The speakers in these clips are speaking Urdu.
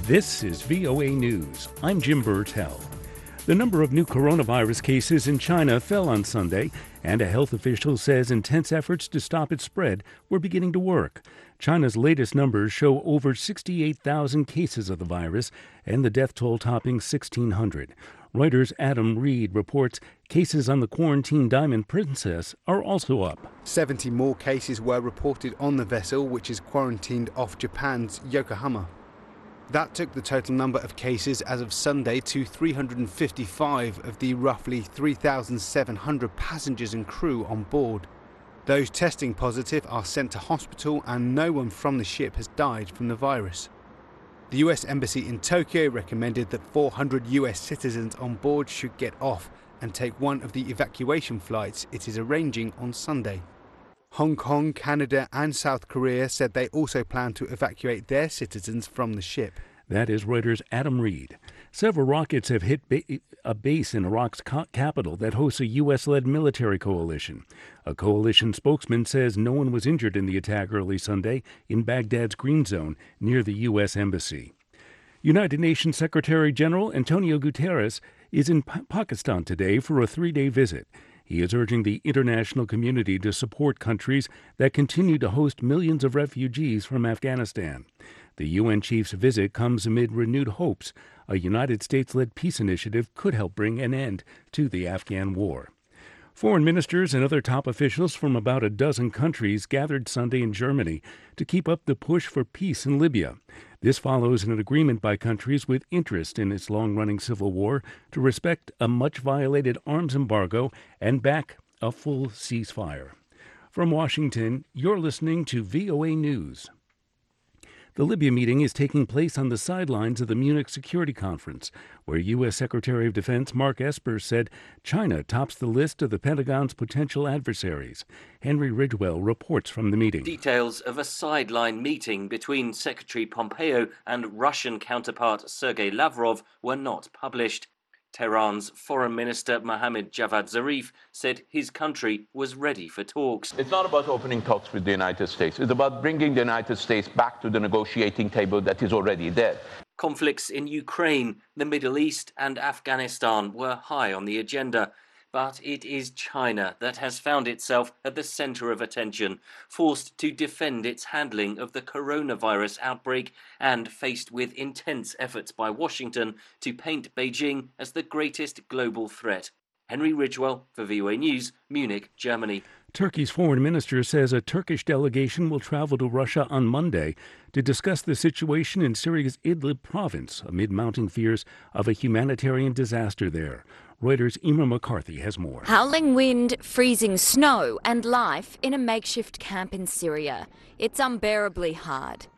This is VOA News. I'm Jim Burtell. The number of new coronavirus cases in China fell on Sunday, and a health official says intense efforts to stop its spread were beginning to work. China's latest numbers show over 68,000 cases of the virus and the death toll topping 1,600. Reuters' Adam Reed reports cases on the quarantined Diamond Princess are also up. 70 more cases were reported on the vessel, which is quarantined off Japan's Yokohama. That took the total number of cases as of Sunday to 355 of the roughly 3,700 passengers and crew on board. Those testing positive are sent to hospital, and no one from the ship has died from the virus. The US Embassy in Tokyo recommended that 400 US citizens on board should get off and take one of the evacuation flights it is arranging on Sunday. Hong Kong, Canada and South Korea said they also plan to evacuate their citizens from the ship. That is Reuters' Adam Reed. Several rockets have hit a base in Iraq's capital that hosts a U.S.-led military coalition. A coalition spokesman says no one was injured in the attack early Sunday in Baghdad's Green Zone near the U.S. Embassy. United Nations Secretary General Antonio Guterres is in Pakistan today for a 3-day visit. He is urging the international community to support countries that continue to host millions of refugees from Afghanistan. The UN chief's visit comes amid renewed hopes a United States-led peace initiative could help bring an end to the Afghan war. Foreign ministers and other top officials from about a dozen countries gathered Sunday in Germany to keep up the push for peace in Libya. This follows an agreement by countries with interest in its long-running civil war to respect a much-violated arms embargo and back a full ceasefire. From Washington, you're listening to VOA News. The Libya meeting is taking place on the sidelines of the Munich Security Conference, where U.S. Secretary of Defense Mark Esper said China tops the list of the Pentagon's potential adversaries. Henry Ridgwell reports from the meeting. Details of a sideline meeting between Secretary Pompeo and Russian counterpart Sergei Lavrov were not published. Tehran's Foreign Minister Mohammad Javad Zarif said his country was ready for talks. It's not about opening talks with the United States. It's about bringing the United States back to the negotiating table that is already there. Conflicts in Ukraine, the Middle East and Afghanistan were high on the agenda. But it is China that has found itself at the center of attention, forced to defend its handling of the coronavirus outbreak and faced with intense efforts by Washington to paint Beijing as the greatest global threat. Henry Ridgwell for VOA News, Munich, Germany. Turkey's foreign minister says a Turkish delegation will travel to Russia on Monday to discuss the situation in Syria's Idlib province amid mounting fears of a humanitarian disaster there. Reuters' Emer McCarthy has more. Howling wind, freezing snow, and life in a makeshift camp in Syria. It's unbearably hard.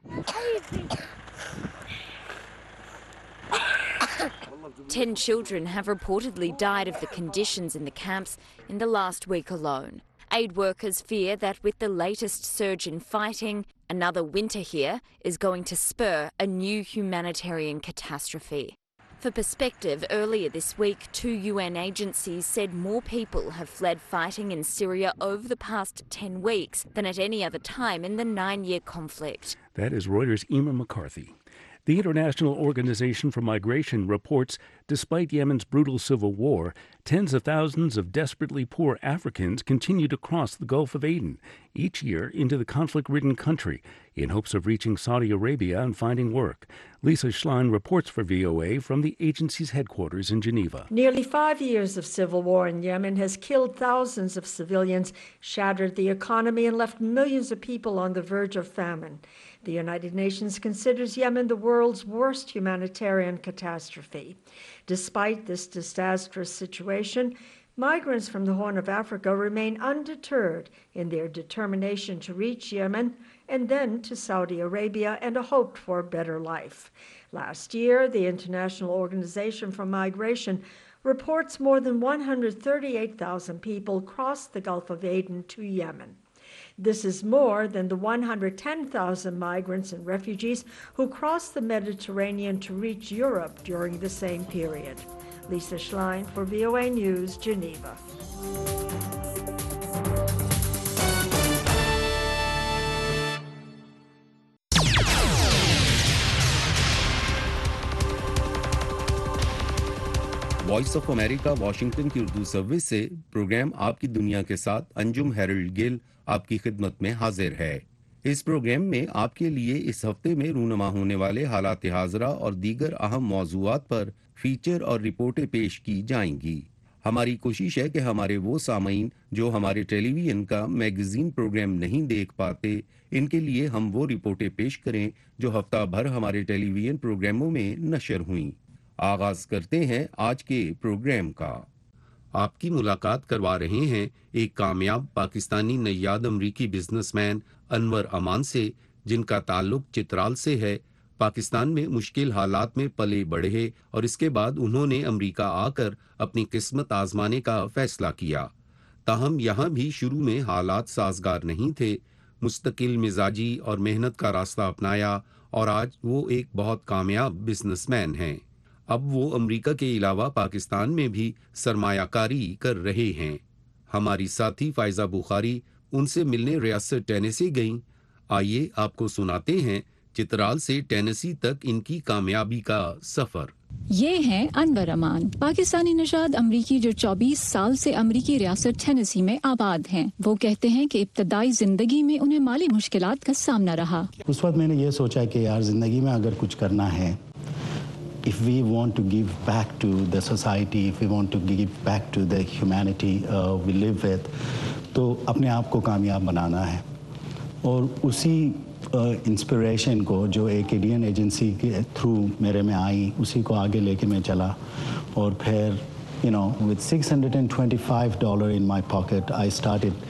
10 children have reportedly died of the conditions in the camps in the last week alone. Aid workers fear that with the latest surge in fighting, another winter here is going to spur a new humanitarian catastrophe. For perspective, earlier this week, 2 UN agencies said more people have fled fighting in Syria over the past 10 weeks than at any other time in the 9-year conflict. That is Reuters' Emer McCarthy. The International Organization for Migration reports despite Yemen's brutal civil war, tens of thousands of desperately poor Africans continue to cross the Gulf of Aden each year into the conflict-ridden country in hopes of reaching Saudi Arabia and finding work. Lisa Schlein reports for VOA from the agency's headquarters in Geneva. Nearly 5 years of civil war in Yemen has killed thousands of civilians, shattered the economy, and left millions of people on the verge of famine. The United Nations considers Yemen the world's worst humanitarian catastrophe. Despite this disastrous situation, migrants from the Horn of Africa remain undeterred in their determination to reach Yemen and then to Saudi Arabia and a hoped-for better life. Last year, the International Organization for Migration reports more than 138,000 people crossed the Gulf of Aden to Yemen. This is more than the 110,000 migrants and refugees who crossed the Mediterranean to reach Europe during the same period. Lisa Schlein for VOA News, Geneva. Voice of America Washington کی اردو سروس سے پروگرام آپ کی دنیا کے ساتھ انجم ہیرلڈ گل آپ کی خدمت میں حاضر ہے۔ اس پروگرام میں آپ کے لیے اس ہفتے میں رونما ہونے والے حالات حاضرہ اور دیگر اہم موضوعات پر فیچر اور رپورٹیں پیش کی جائیں گی۔ ہماری کوشش ہے کہ ہمارے وہ سامعین جو ہمارے ٹیلی ویژن کا میگزین پروگرام نہیں دیکھ پاتے، ان کے لیے ہم وہ رپورٹیں پیش کریں جو ہفتہ بھر ہمارے ٹیلی ویژن پروگراموں میں نشر ہوئیں۔ آغاز کرتے ہیں آج کے پروگرام کا۔ آپ کی ملاقات کروا رہے ہیں ایک کامیاب پاکستانی نیاد امریکی بزنس مین انور امان سے، جن کا تعلق چترال سے ہے۔ پاکستان میں مشکل حالات میں پلے بڑھے اور اس کے بعد انہوں نے امریکہ آ کر اپنی قسمت آزمانے کا فیصلہ کیا۔ تاہم یہاں بھی شروع میں حالات سازگار نہیں تھے۔ مستقل مزاجی اور محنت کا راستہ اپنایا اور آج وہ ایک بہت کامیاب بزنس مین ہیں۔ اب وہ امریکہ کے علاوہ پاکستان میں بھی سرمایہ کاری کر رہے ہیں۔ ہماری ساتھی فائزہ بخاری ان سے ملنے ریاست ٹینیسی گئیں۔ آئیے آپ کو سناتے ہیں چترال سے ٹینیسی تک ان کی کامیابی کا سفر۔ یہ ہیں انور امان، پاکستانی نژاد امریکی جو 24 سال سے امریکی ریاست ٹینیسی میں آباد ہیں۔ وہ کہتے ہیں کہ ابتدائی زندگی میں انہیں مالی مشکلات کا سامنا رہا۔ اس وقت میں نے یہ سوچا کہ یار زندگی میں اگر کچھ کرنا ہے، if we want to give back to the society, if we want to give back to the humanity we live with, تو اپنے آپ کو کامیاب بنانا ہے۔ اور اسی انسپریشن کو جو ایک انڈین ایجنسی کے تھرو میرے میں آئی، اسی کو آگے لے کے میں چلا، اور پھر with $625 in my pocket I started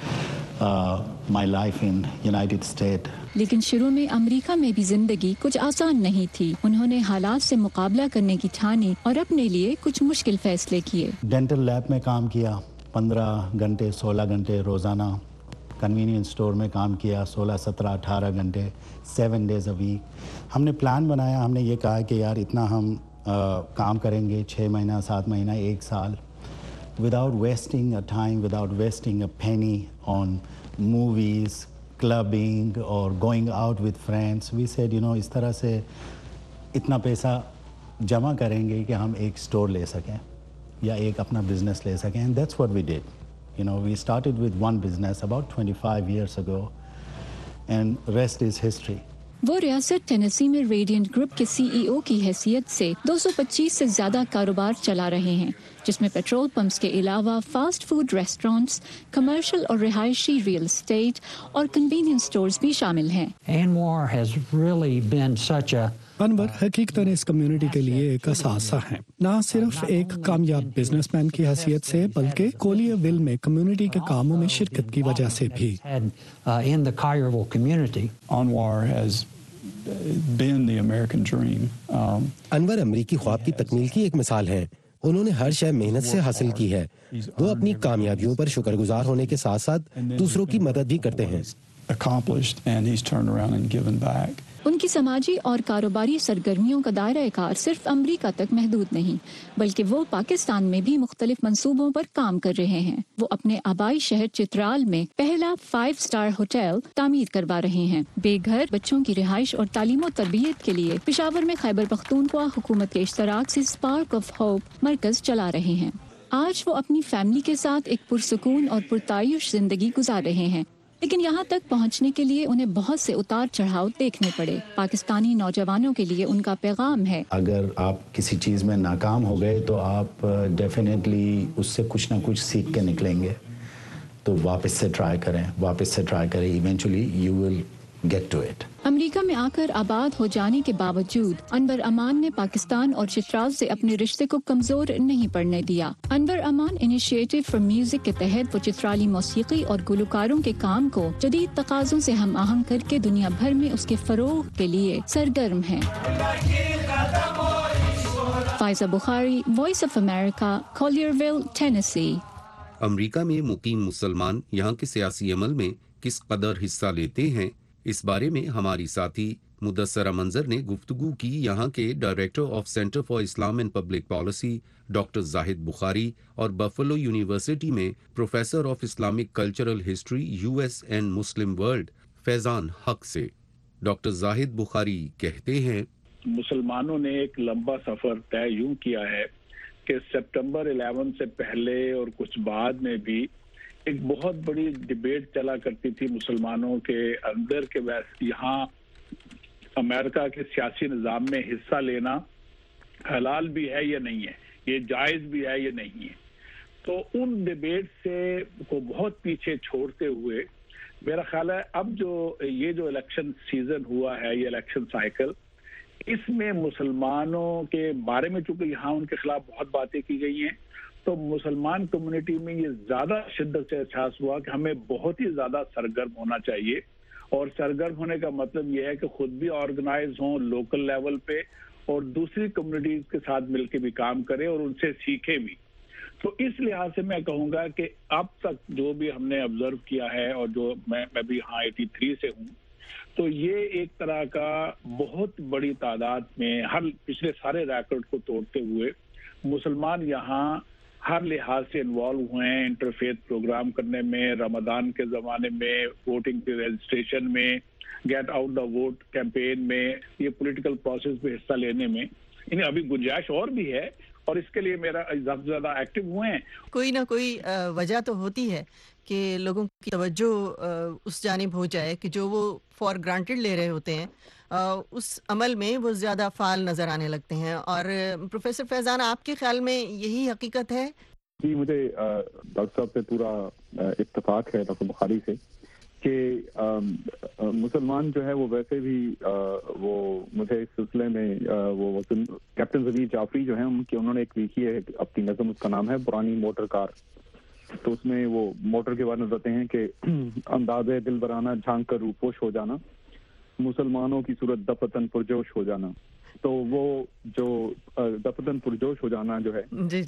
my life in United States۔ لیکن شروع میں امریکہ میں بھی زندگی کچھ آسان نہیں تھی۔ انہوں نے حالات سے مقابلہ کرنے کی ٹھانی اور اپنے لیے کچھ مشکل فیصلے کیے۔ ڈینٹل لیب میں کام کیا 15 گھنٹے 16 گھنٹے روزانہ، کنوینئنس اسٹور میں کام کیا 16 17 18 گھنٹے 7 days a week۔ ہم نے پلان بنایا، ہم نے یہ کہا کہ یار اتنا ہم کام کریں گے 6 مہینہ 7 مہینہ 1 سال، without wasting a time, without wasting a penny on movies, clubbing or going out with friends. We said اس طرح سے اتنا پیسہ جمع کریں گے کہ ہم ایک اسٹور لے سکیں یا ایک اپنا بزنس لے سکیں، and that's what we did. We started with one business about 25 years ago and rest is history. وہ ریاست ٹینیسی میں ریڈینٹ گروپ کے CEO کی حیثیت سے 225 سے زیادہ کاروبار چلا رہے ہیں، جس میں پیٹرول پمپس کے علاوہ فاسٹ فوڈ ریسٹورانٹس، کمرشل اور رہائشی ریل اسٹیٹ اور کنوینئنس اسٹورز بھی شامل ہیں۔ انور حقیقتاً اس کمیونٹی کے لیے ایک اثاثہ ہے، نہ صرف ایک کامیاب بزنس مین کی حیثیت سے بلکہ کولیرویل میں کمیونٹی کے کاموں میں شرکت کی وجہ سے بھی۔ انور امریکی خواب کی تکمیل کی ایک مثال ہے۔ انہوں نے ہر شے محنت سے حاصل کی ہے۔ وہ اپنی کامیابیوں پر شکر گزار ہونے کے ساتھ ساتھ دوسروں کی مدد بھی کرتے ہیں۔ ان کی سماجی اور کاروباری سرگرمیوں کا دائرہ کار صرف امریکہ تک محدود نہیں، بلکہ وہ پاکستان میں بھی مختلف منصوبوں پر کام کر رہے ہیں۔ وہ اپنے آبائی شہر چترال میں پہلا 5 اسٹار ہوٹل تعمیر کروا رہے ہیں۔ بے گھر بچوں کی رہائش اور تعلیم و تربیت کے لیے پشاور میں خیبر پختونخوا حکومت کے اشتراک سے اسپارک آف ہوپ مرکز چلا رہے ہیں۔ آج وہ اپنی فیملی کے ساتھ ایک پرسکون اور پرتعیش زندگی گزار رہے ہیں، لیکن یہاں تک پہنچنے کے لیے انہیں بہت سے اتار چڑھاؤ دیکھنے پڑے۔ پاکستانی نوجوانوں کے لیے ان کا پیغام ہے، اگر آپ کسی چیز میں ناکام ہو گئے تو آپ ڈیفینیٹلی اس سے کچھ نہ کچھ سیکھ کے نکلیں گے، تو واپس سے ٹرائی کریں، eventually you will get to it. امریکہ میں آ کر آباد ہو جانے کے باوجود انور امان نے پاکستان اور چترال سے اپنے رشتے کو کمزور نہیں پڑنے دیا۔ انور امان انیشیٹو فار میوزک کے تحت وہ چترالی موسیقی اور گلوکاروں کے کام کو جدید تقاضوں سے ہم آہنگ کر کے دنیا بھر میں اس کے فروغ کے لیے سرگرم ہیں۔ Faiza Bukhari, Voice of America, Collierville, Tennessee. امریکہ میں مقیم مسلمان یہاں کے سیاسی عمل میں کس قدر حصہ لیتے ہیں، اس بارے میں ہماری ساتھی مدثرہ منظر نے گفتگو کی یہاں کے director of Center for Islam and Public Policy doctor Zahid Bukhari اور بفلو یونیورسٹی میں professor of Islamic cultural history US and Muslim world Faizan Haq سے۔ ڈاکٹر زاہد بخاری کہتے ہیں، مسلمانوں نے ایک لمبا سفر طے یوں کیا ہے کہ سپٹمبر 11 سے پہلے اور کچھ بعد میں بھی ایک بہت بڑی ڈبیٹ چلا کرتی تھی مسلمانوں کے اندر کہ یہاں امریکہ کے سیاسی نظام میں حصہ لینا حلال بھی ہے یا نہیں ہے، یہ جائز بھی ہے یا نہیں ہے. تو ان ڈبیٹ سے کو بہت پیچھے چھوڑتے ہوئے میرا خیال ہے اب یہ جو الیکشن سیزن ہوا ہے، یہ الیکشن سائیکل، اس میں مسلمانوں کے بارے میں چونکہ یہاں ان کے خلاف بہت باتیں کی گئی ہیں، تو مسلمان کمیونٹی میں یہ زیادہ شدت سے احساس ہوا کہ ہمیں بہت ہی زیادہ سرگرم ہونا چاہیے. اور سرگرم ہونے کا مطلب یہ ہے کہ خود بھی آرگنائز ہوں لوکل لیول پہ، اور دوسری کمیونٹیز کے ساتھ مل کے بھی کام کریں اور ان سے سیکھیں بھی. تو اس لحاظ سے میں کہوں گا کہ اب تک جو بھی ہم نے آبزرو کیا ہے، اور جو میں بھی یہاں 83 سے ہوں، تو یہ ایک طرح کا بہت بڑی تعداد میں پچھلے سارے ریکارڈ کو توڑتے ہوئے مسلمان یہاں ہر لحاظ سے انوالو ہوئے ہیں، انٹرفیتھ پروگرام کرنے میں، رمضان کے زمانے میں، ووٹنگ کے رجسٹریشن میں، get out the vote campaign میں، یہ پولیٹیکل پروسیس میں حصہ لینے میں. یعنی ابھی گنجائش اور بھی ہے، اور اس کے لیے میرا زیادہ سے زیادہ ایکٹیو ہوئے ہیں. کوئی نہ کوئی وجہ تو ہوتی ہے کہ لوگوں کی توجہ اس جانب ہو جائے کہ جو وہ فار گرانٹیڈ لے رہے ہوتے ہیں اس عمل میں وہ زیادہ فعال نظر آنے لگتے ہیں. اور پروفیسر فیضان، آپ کے خیال میں یہی حقیقت ہے؟ جی، مجھے ڈاکٹر صاحب سے پورا اتفاق ہے، ڈاکٹر بخاری سے، کہ مسلمان جو ہے وہ ویسے بھی وہ مجھے اس سلسلے میں وہ کیپٹن ضمیر جعفری جو ہیں انہوں نے ایک لکھی ہے اپنی نظم، اس کا نام ہے پرانی موٹر کار. تو اس میں وہ موٹر کے بارے میں بتاتے ہیں کہ انداز دل برانہ جھانک کر روپوش ہو جانا، مسلمانوں کی صورت دفتن پرجوش ہو جانا. تو وہ جو دفتن پرجوش ہو جانا جو ہے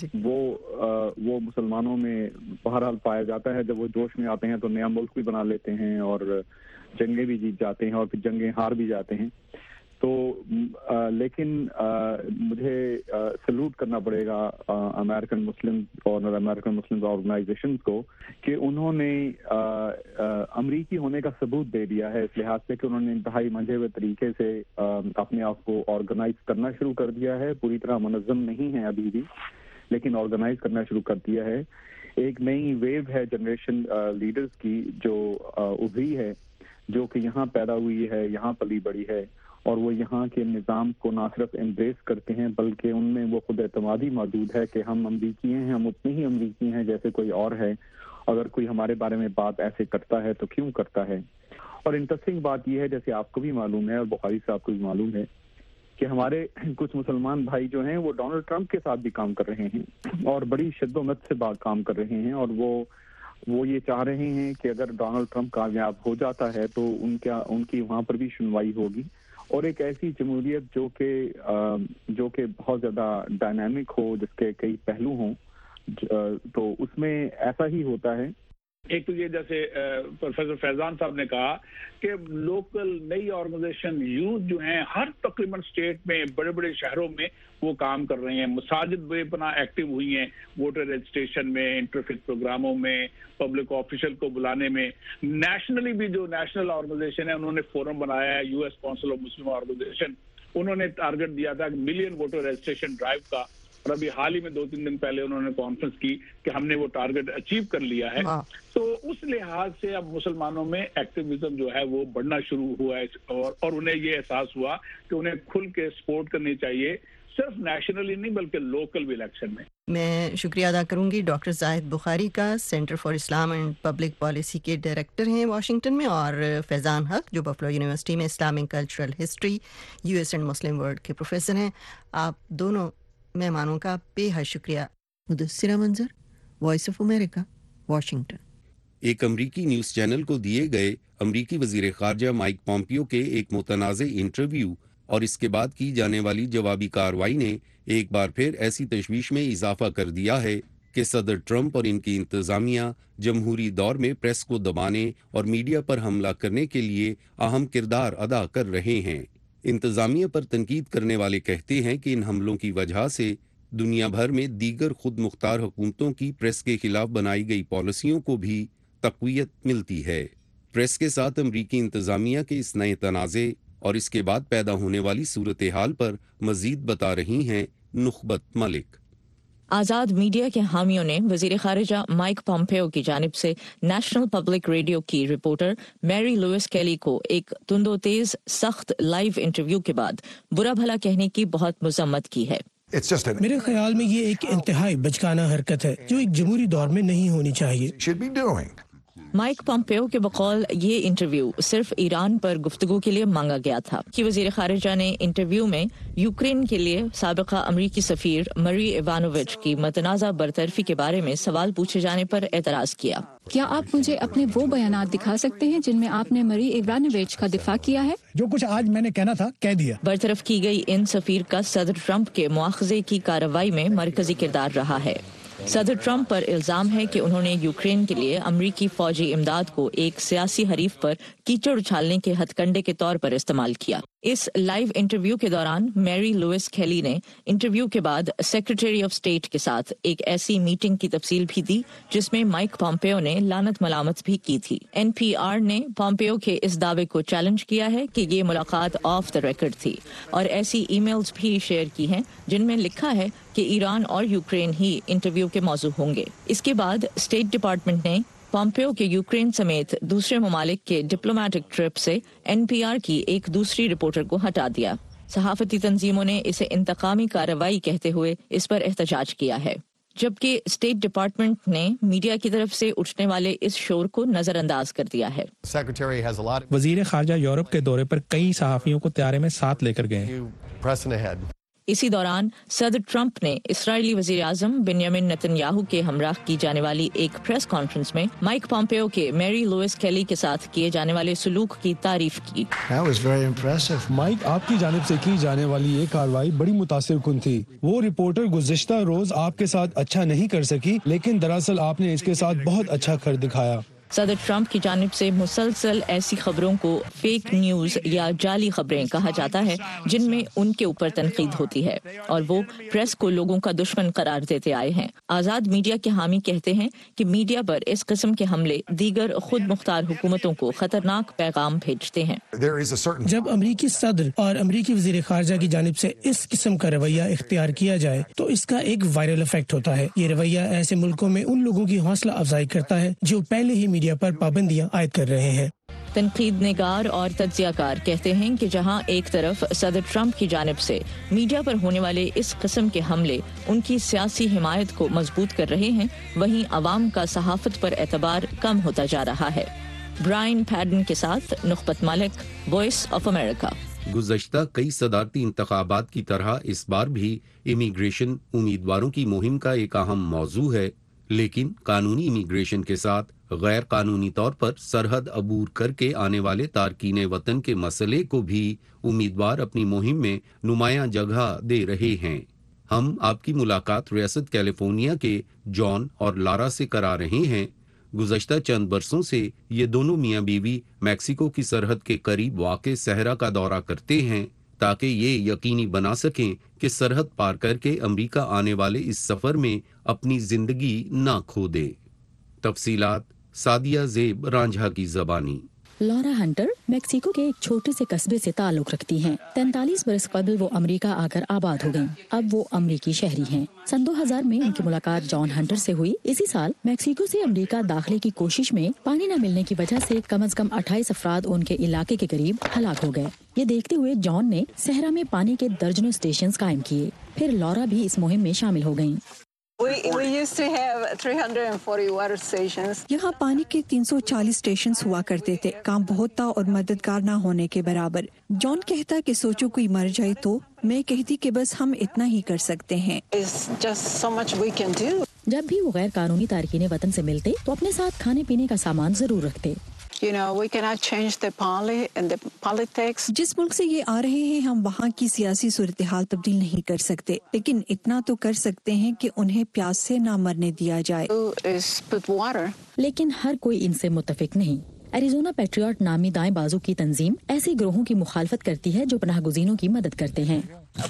وہ مسلمانوں میں بہرحال پایا جاتا ہے. جب وہ جوش میں آتے ہیں تو نیا ملک بھی بنا لیتے ہیں اور جنگیں بھی جیت جاتے ہیں اور پھر جنگیں ہار بھی جاتے ہیں. تو لیکن مجھے سلوٹ کرنا پڑے گا امریکن مسلم اور امریکن مسلم آرگنائزیشن کو کہ انہوں نے امریکی ہونے کا ثبوت دے دیا ہے، اس لحاظ سے کہ انہوں نے انتہائی منجھے ہوئے طریقے سے اپنے آپ کو آرگنائز کرنا شروع کر دیا ہے. پوری طرح منظم نہیں ہے ابھی بھی، لیکن آرگنائز کرنا شروع کر دیا ہے. ایک نئی ویو ہے جنریشن لیڈرز کی جو ابھری ہے، جو کہ یہاں پیدا ہوئی ہے، یہاں پلی بڑی ہے، اور وہ یہاں کے نظام کو نہ صرف امبریس کرتے ہیں بلکہ ان میں وہ خود اعتمادی موجود ہے کہ ہم امریکی ہیں، ہم اتنے ہی امریکی ہیں جیسے کوئی اور ہے. اگر کوئی ہمارے بارے میں بات ایسے کرتا ہے تو کیوں کرتا ہے. اور انٹرسٹنگ بات یہ ہے، جیسے آپ کو بھی معلوم ہے اور بخاری صاحب کو بھی معلوم ہے، کہ ہمارے کچھ مسلمان بھائی جو ہیں وہ ڈونلڈ ٹرمپ کے ساتھ بھی کام کر رہے ہیں اور بڑی شد و مت سے کام کر رہے ہیں. اور وہ یہ چاہ رہے ہیں کہ اگر ڈونلڈ ٹرمپ کامیاب ہو جاتا ہے تو ان کی وہاں پر بھی سنوائی ہوگی، اور ایک ایسی جمہوریت جو کہ بہت زیادہ ڈائنامک ہو، جس کے کئی پہلو ہوں. تو اس میں ایسا ہی ہوتا ہے. ایک تو یہ جیسے پروفیسر فیضان صاحب نے کہا کہ لوکل نئی آرگنائزیشن یوتھ جو ہیں ہر تقریباً اسٹیٹ میں بڑے بڑے شہروں میں وہ کام کر رہے ہیں. مساجد بے پناہ ایکٹیو ہوئی ہیں ووٹر رجسٹریشن میں، انٹرفیتھ پروگراموں میں، پبلک آفیشل کو بلانے میں. نیشنلی بھی جو نیشنل آرگنائزیشن ہے انہوں نے فورم بنایا ہے، U S council of Muslim organization. انہوں نے ٹارگٹ دیا تھا 1 ملین ووٹر رجسٹریشن ڈرائیو کا، اور ابھی حال ہی میں 2-3 دن پہلے انہوں نے کانفرنس کی کہ ہم نے وہ ٹارگٹ اچیو کر لیا ہے. تو اس لحاظ سے اب مسلمانوں میں ایکٹیویزم جو ہے وہ بڑھنا شروع ہوا ہے، اور انہیں یہ احساس ہوا کہ انہیں کھل کے سپورٹ کرنی چاہیے، صرف نیشنلی نہیں بلکہ لوکل بھی الیکشن میں. میں شکریہ ادا کروں گی ڈاکٹر زاہد بخاری کا، Center for Islam and Public Policy کے ڈائریکٹر ہیں واشنگٹن میں، اور فیضان حق جو بفلو یونیورسٹی میں Islamic cultural history US and Muslim world کے پروفیسر ہیں. آپ دونوں مہمانوں کا بے حد شکریہ. مدثرہ منظر، وائس آف امریکہ، واشنگٹن. ایک امریکی نیوز چینل کو دیے گئے امریکی وزیر خارجہ مائک پومپیو کے ایک متنازع انٹرویو اور اس کے بعد کی جانے والی جوابی کارروائی نے ایک بار پھر ایسی تشویش میں اضافہ کر دیا ہے کہ صدر ٹرمپ اور ان کی انتظامیہ جمہوری دور میں پریس کو دبانے اور میڈیا پر حملہ کرنے کے لیے اہم کردار ادا کر رہے ہیں. انتظامیہ پر تنقید کرنے والے کہتے ہیں کہ ان حملوں کی وجہ سے دنیا بھر میں دیگر خود مختار حکومتوں کی پریس کے خلاف بنائی گئی پالیسیوں کو بھی تقویت ملتی ہے. پریس کے ساتھ امریکی انتظامیہ کے اس نئے تنازع اور اس کے بعد پیدا ہونے والی صورتحال پر مزید بتا رہی ہیں نخبت ملک. आज़ाद मीडिया के हामियों ने वज़ीर ख़ारिजा माइक पॉम्पेओ की जानिब से नेशनल पब्लिक रेडियो की रिपोर्टर मैरी लुइस कैली को एक तुंदो-तेज़ सख्त लाइव इंटरव्यू के बाद बुरा भला कहने की बहुत मज़म्मत की है। मेरे ख्याल में ये एक इंतहाई बचकाना हरकत है जो एक जमहूरी दौर में नहीं होनी चाहिए। माइक पॉम्पेओ के बकौल ये इंटरव्यू सिर्फ ईरान पर गुफ्तगू के लिए मांगा गया था कि वज़ीर ख़ारिजा ने इंटरव्यू में यूक्रेन के लिए साबिक़ा अमरीकी सफ़ीर मरी इवानोविच की मतनाज़ा बरतरफी के बारे में सवाल पूछे जाने पर एतराज़ किया। क्या आप मुझे अपने वो बयानात दिखा सकते हैं जिनमें आपने मरी इवानोविच का दिफा किया है? जो कुछ आज मैंने कहना था कह दिया। बरतरफ की गई इन सफ़ीर का सदर ट्रंप के मुआख़ज़े की कार्रवाई में मरकज़ी किरदार रहा है। सदर ट्रंप पर इल्जाम है कि उन्होंने यूक्रेन के लिए अमरीकी फौजी इमदाद को एक सियासी हरीफ पर कीचड़ उछालने के हथकंडे के तौर पर इस्तेमाल किया। इस लाइव इंटरव्यू के दौरान मैरी लुइस कैली ने इंटरव्यू के बाद सेक्रेटरी ऑफ स्टेट के साथ एक ऐसी मीटिंग की तफसील भी दी जिसमें माइक पॉम्पेओ ने लानत मलामत भी की थी। NPR ने पॉम्पेओ के इस दावे को चैलेंज किया है कि ये मुलाकात ऑफ द रिकॉर्ड थी और ऐसी ईमेल्स भी शेयर की हैं जिनमें लिखा है कि ईरान और यूक्रेन ही इंटरव्यू के मौजू होंगे। इसके बाद स्टेट डिपार्टमेंट ने पॉम्पेओ के यूक्रेन समेत दूसरे ममालिक के डिप्लोमेटिक ट्रिप से NPR की एक दूसरी रिपोर्टर को हटा दिया। सहाफती तंजीमों ने इसे इंतकामी कार्रवाई कहते हुए इस पर एहतजाज किया है, जबकि स्टेट डिपार्टमेंट ने मीडिया की तरफ से उठने वाले इस शोर को नजरअंदाज कर दिया है। वजीर खारजा यूरोप के दौरे पर कई सहाफियों को त्यारे में साथ लेकर गए। इसी दौरान सदर ट्रंप ने इस्राएली वज़ीर आज़म बेंयामिन नेतन्याहू के हमराह की जाने वाली एक प्रेस कॉन्फ्रेंस में माइक पॉम्पेओ के मैरी लुइस कैली के साथ किए जाने वाले सलूक की तारीफ की। माइक, आपकी जानिब से की जाने वाली ये कार्रवाई बड़ी मुतासिरकुन थी। वो रिपोर्टर गुज़िश्ता रोज आपके साथ अच्छा नहीं कर सकी, लेकिन दरअसल आपने इसके साथ बहुत अच्छा कर दिखाया। सदर ट्रंप की जानिब से मुसलसल ऐसी खबरों को फेक न्यूज़ या जाली खबरें कहा जाता है जिनमें उनके ऊपर तनकीद होती है और वो प्रेस को लोगों का दुश्मन करार देते आए हैं। आज़ाद मीडिया के हामी कहते हैं कि मीडिया पर इस किस्म के हमले दीगर खुद मुख्तार हुकूमतों को खतरनाक पैगाम भेजते हैं। जब अमरीकी सदर और अमरीकी वज़ीर ख़ारजा की जानिब से इस किस्म का रवैया इख्तियार किया जाए तो इसका एक वायरल इफेक्ट होता है। ये रवैया ऐसे मुल्कों में उन लोगों की हौसला अफजाई करता है जो पहले ही मीडिया पर पाबंदियां आयद कर रहे हैं। तनकीद निगार और तज्जियाकार कहते हैं कि जहां एक तरफ सदर ट्रंप की जानिब से मीडिया पर होने वाले इस किस्म के हमले उनकी सियासी हिमायत को मजबूत कर रहे हैं, वहीं अवाम का सहाफत पर एतबार कम होता जा रहा है। ब्रायन पैडन के साथ Nukhbat Malik, Voice of America. गुज़श्ता कई सदारती इंतखाबात की तरह इस बार भी इमिग्रेशन उम्मीदवारों की मुहिम का एक अहम मौजू है, लेकिन कानूनी इमिग्रेशन के साथ गैर कानूनी तौर पर सरहद अबूर करके आने वाले तारकीन वतन के मसले को भी उम्मीदवार अपनी मुहिम में नुमायां जगह दे रहे हैं। हम आपकी मुलाकात रियासत कैलिफोर्निया के जॉन और लारा से करा रहे हैं। गुज़श्ता चंद बरसों से ये दोनों मियाँ बीवी मैक्सिको की सरहद के करीब वाक़े सहरा का दौरा करते हैं ताकि ये यकीनी बना सकें कि सरहद पार करके अमरीका आने वाले इस सफ़र में अपनी ज़िंदगी ना खो दे। तफसीलात सादिया ज़ेब रांझा की ज़बानी। लॉरा हंटर मेक्सिको के एक छोटे से कस्बे से ताल्लुक रखती हैं। 43 बरस कबल वो अमेरिका आकर आबाद हो गईं। अब वो अमेरिकी शहरी हैं। सन 2000 में उनकी मुलाकात जॉन हंटर से हुई। इसी साल मेक्सिको से अमेरिका दाखिले की कोशिश में पानी न मिलने की वजह से कम से कम 28 अफराद उनके इलाके के करीब हलाक हो गए। ये देखते हुए जॉन ने सहरा में पानी के दर्जनों स्टेशन कायम किए। फिर लॉरा भी इस मुहिम में शामिल हो गयी। We used to have 340 water stations. यहाँ पानी के 340 स्टेशन हुआ करते थे। काम बहुत था और मददगार ना होने के बराबर। जॉन कहता कि सोचो कोई मर जाए तो मैं कहती कि बस हम इतना ही कर सकते हैं। Just so much we can do. जब भी वो गैर कानूनी तारकीन वतन से मिलते तो अपने साथ खाने पीने का सामान जरूर रखते। You know, we cannot change the politics. जिस मुल्क से ये आ रहे हैं हम वहाँ की सियासी सूरत हाल तब्दील नहीं कर सकते, लेकिन इतना तो कर सकते हैं कि उन्हें प्यास से ना मरने दिया जाए। लेकिन हर कोई इनसे मुत्तफिक नहीं। एरिज़ोना पैट्रियट नामी दाएं बाजू की तंजीम ऐसे ग्रोहों की मुखालफत करती है जो पनाहगुज़ीनों की मदद करते हैं।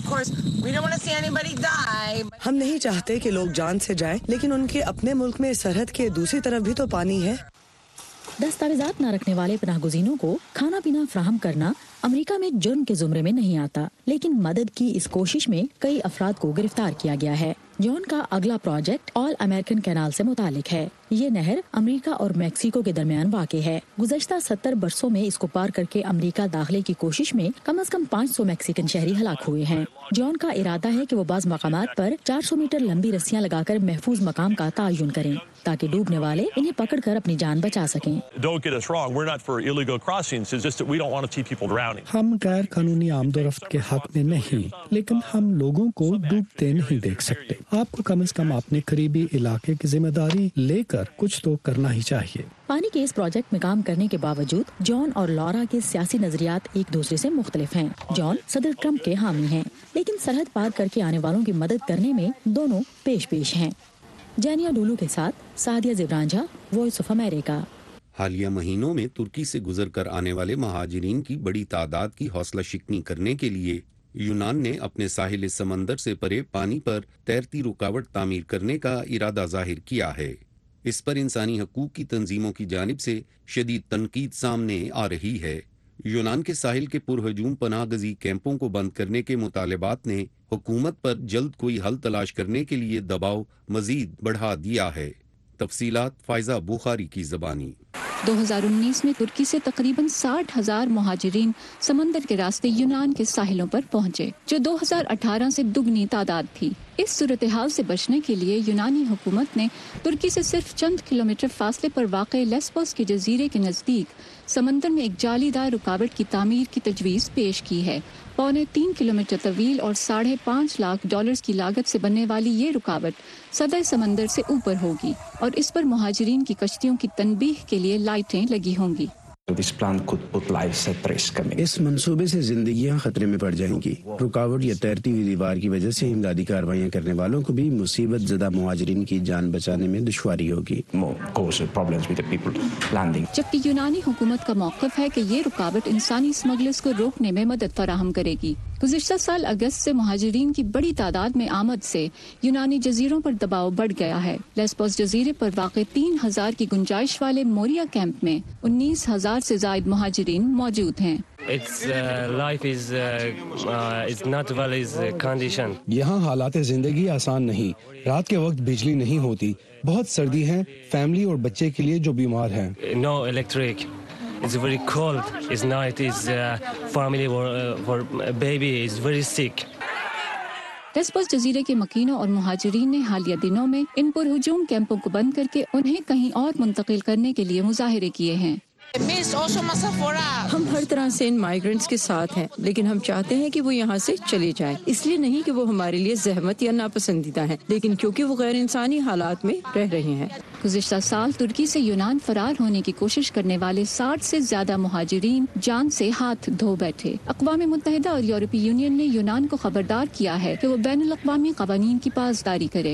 हम नहीं चाहते कि लोग जान से जाएं, लेकिन उनके अपने मुल्क में सरहद के दूसरी तरफ भी तो पानी है। दस्तावेजात न रखने वाले पनाहगुज़ीनों को खाना पीना फ्राहम करना अमेरिका में जुर्म के जुमरे में नहीं आता, लेकिन मदद की इस कोशिश में कई अफराद को गिरफ्तार किया गया है। جان کا اگلا پروجیکٹ آل امریکن کینال سے متعلق ہے. یہ نہر امریکہ اور میکسیکو کے درمیان واقع ہے. گزشتہ 70 برسوں میں اس کو پار کر کے امریکہ داخلے کی کوشش میں کم از کم 500 میکسیکن شہری ہلاک ہوئے ہیں. جان کا ارادہ ہے کہ وہ بعض مقامات پر 400 میٹر لمبی رسیاں لگا کر محفوظ مقام کا تعین کریں تاکہ ڈوبنے والے انہیں پکڑ کر اپنی جان بچا سکیں. ہم غیر قانونی آمد و رفت کے حق میں نہیں، لیکن ہم لوگوں کو ڈوبتے نہیں دیکھ سکتے. آپ کو کم از کم اپنے قریبی علاقے کی ذمہ داری لے کر کچھ تو کرنا ہی چاہیے. پانی کے اس پروجیکٹ میں کام کرنے کے باوجود جان اور لورا کے سیاسی نظریات ایک دوسرے سے مختلف ہیں. جان صدر ٹرمپ کے حامی ہیں، لیکن سرحد پار کر کے آنے والوں کی مدد کرنے میں دونوں پیش ہیں. جانیا ڈولو کے ساتھ Sadia Zebranjha, Voice of America. حالیہ مہینوں میں ترکی سے گزر کر آنے والے مہاجرین کی بڑی تعداد کی حوصلہ شکنی کرنے کے لیے یونان نے اپنے ساحل سمندر سے پرے پانی پر تیرتی رکاوٹ تعمیر کرنے کا ارادہ ظاہر کیا ہے. اس پر انسانی حقوق کی تنظیموں کی جانب سے شدید تنقید سامنے آ رہی ہے. یونان کے ساحل کے پرہجوم پناہ گزین کیمپوں کو بند کرنے کے مطالبات نے حکومت پر جلد کوئی حل تلاش کرنے کے لیے دباؤ مزید بڑھا دیا ہے. تفصیلات فائزہ بخاری کی زبانی. 2019 میں ترکی سے تقریباً 60,000 مہاجرین سمندر کے راستے یونان کے ساحلوں پر پہنچے، جو 2018 سے دگنی تعداد تھی. اس صورتحال سے بچنے کے لیے یونانی حکومت نے ترکی سے صرف چند کلومیٹر فاصلے پر واقع لیسبوس کے جزیرے کے نزدیک سمندر میں ایک جالی دار رکاوٹ کی تعمیر کی تجویز پیش کی ہے. 3.25 کلومیٹر طویل اور $5.5 لاکھ کی لاگت سے بننے والی یہ رکاوٹ سطح سمندر سے اوپر ہوگی اور اس پر مہاجرین کی کشتیوں کی تنبیہ کے لیے لائٹیں لگی ہوں گی. اس منصوبے سے زندگیاں خطرے میں پڑ جائیں گی. رکاوٹ یا تیرتی ہوئی دیوار کی وجہ سے امدادی کارروائیاں کرنے والوں کو بھی مصیبت زدہ مہاجرین کی جان بچانے میں دشواری ہوگی. جبکہ یونانی حکومت کا موقف ہے کہ یہ رکاوٹ انسانی اسمگلرز کو روکنے میں مدد فراہم کرے گی. گزشتہ سال اگست سے مہاجرین کی بڑی تعداد میں آمد سے یونانی جزیروں پر دباؤ بڑھ گیا ہے. لیسبوس جزیرے پر واقع 3,000 کی گنجائش والے موریا کیمپ میں 19,000 سے زائد مہاجرین موجود ہیں. یہاں حالات زندگی آسان نہیں. رات کے وقت بجلی نہیں ہوتی، بہت سردی ہے، فیملی اور بچے کے لیے جو بیمار ہیں. No electric. It's very cold. It's night. It's family for baby is very sick. لیسبوس جزیرے کے مکینوں اور مہاجرین نے حالیہ دنوں میں ان پر ہجوم کیمپوں کو بند کر کے انہیں کہیں اور منتقل کرنے کے لیے مظاہرے کیے ہیں. ہم ہر طرح سے ان مائیگرنٹس کے ساتھ ہیں، لیکن ہم چاہتے ہیں کہ وہ یہاں سے چلے جائیں. اس لیے نہیں کہ وہ ہمارے لیے زحمت یا ناپسندیدہ ہیں، لیکن کیونکہ وہ غیر انسانی حالات میں رہ رہے ہیں. گزشتہ سال ترکی سے یونان فرار ہونے کی کوشش کرنے والے 60 سے زیادہ مہاجرین جان سے ہاتھ دھو بیٹھے. اقوام متحدہ اور یورپی یونین نے یونان کو خبردار کیا ہے کہ وہ بین الاقوامی قوانین کی پاسداری کرے.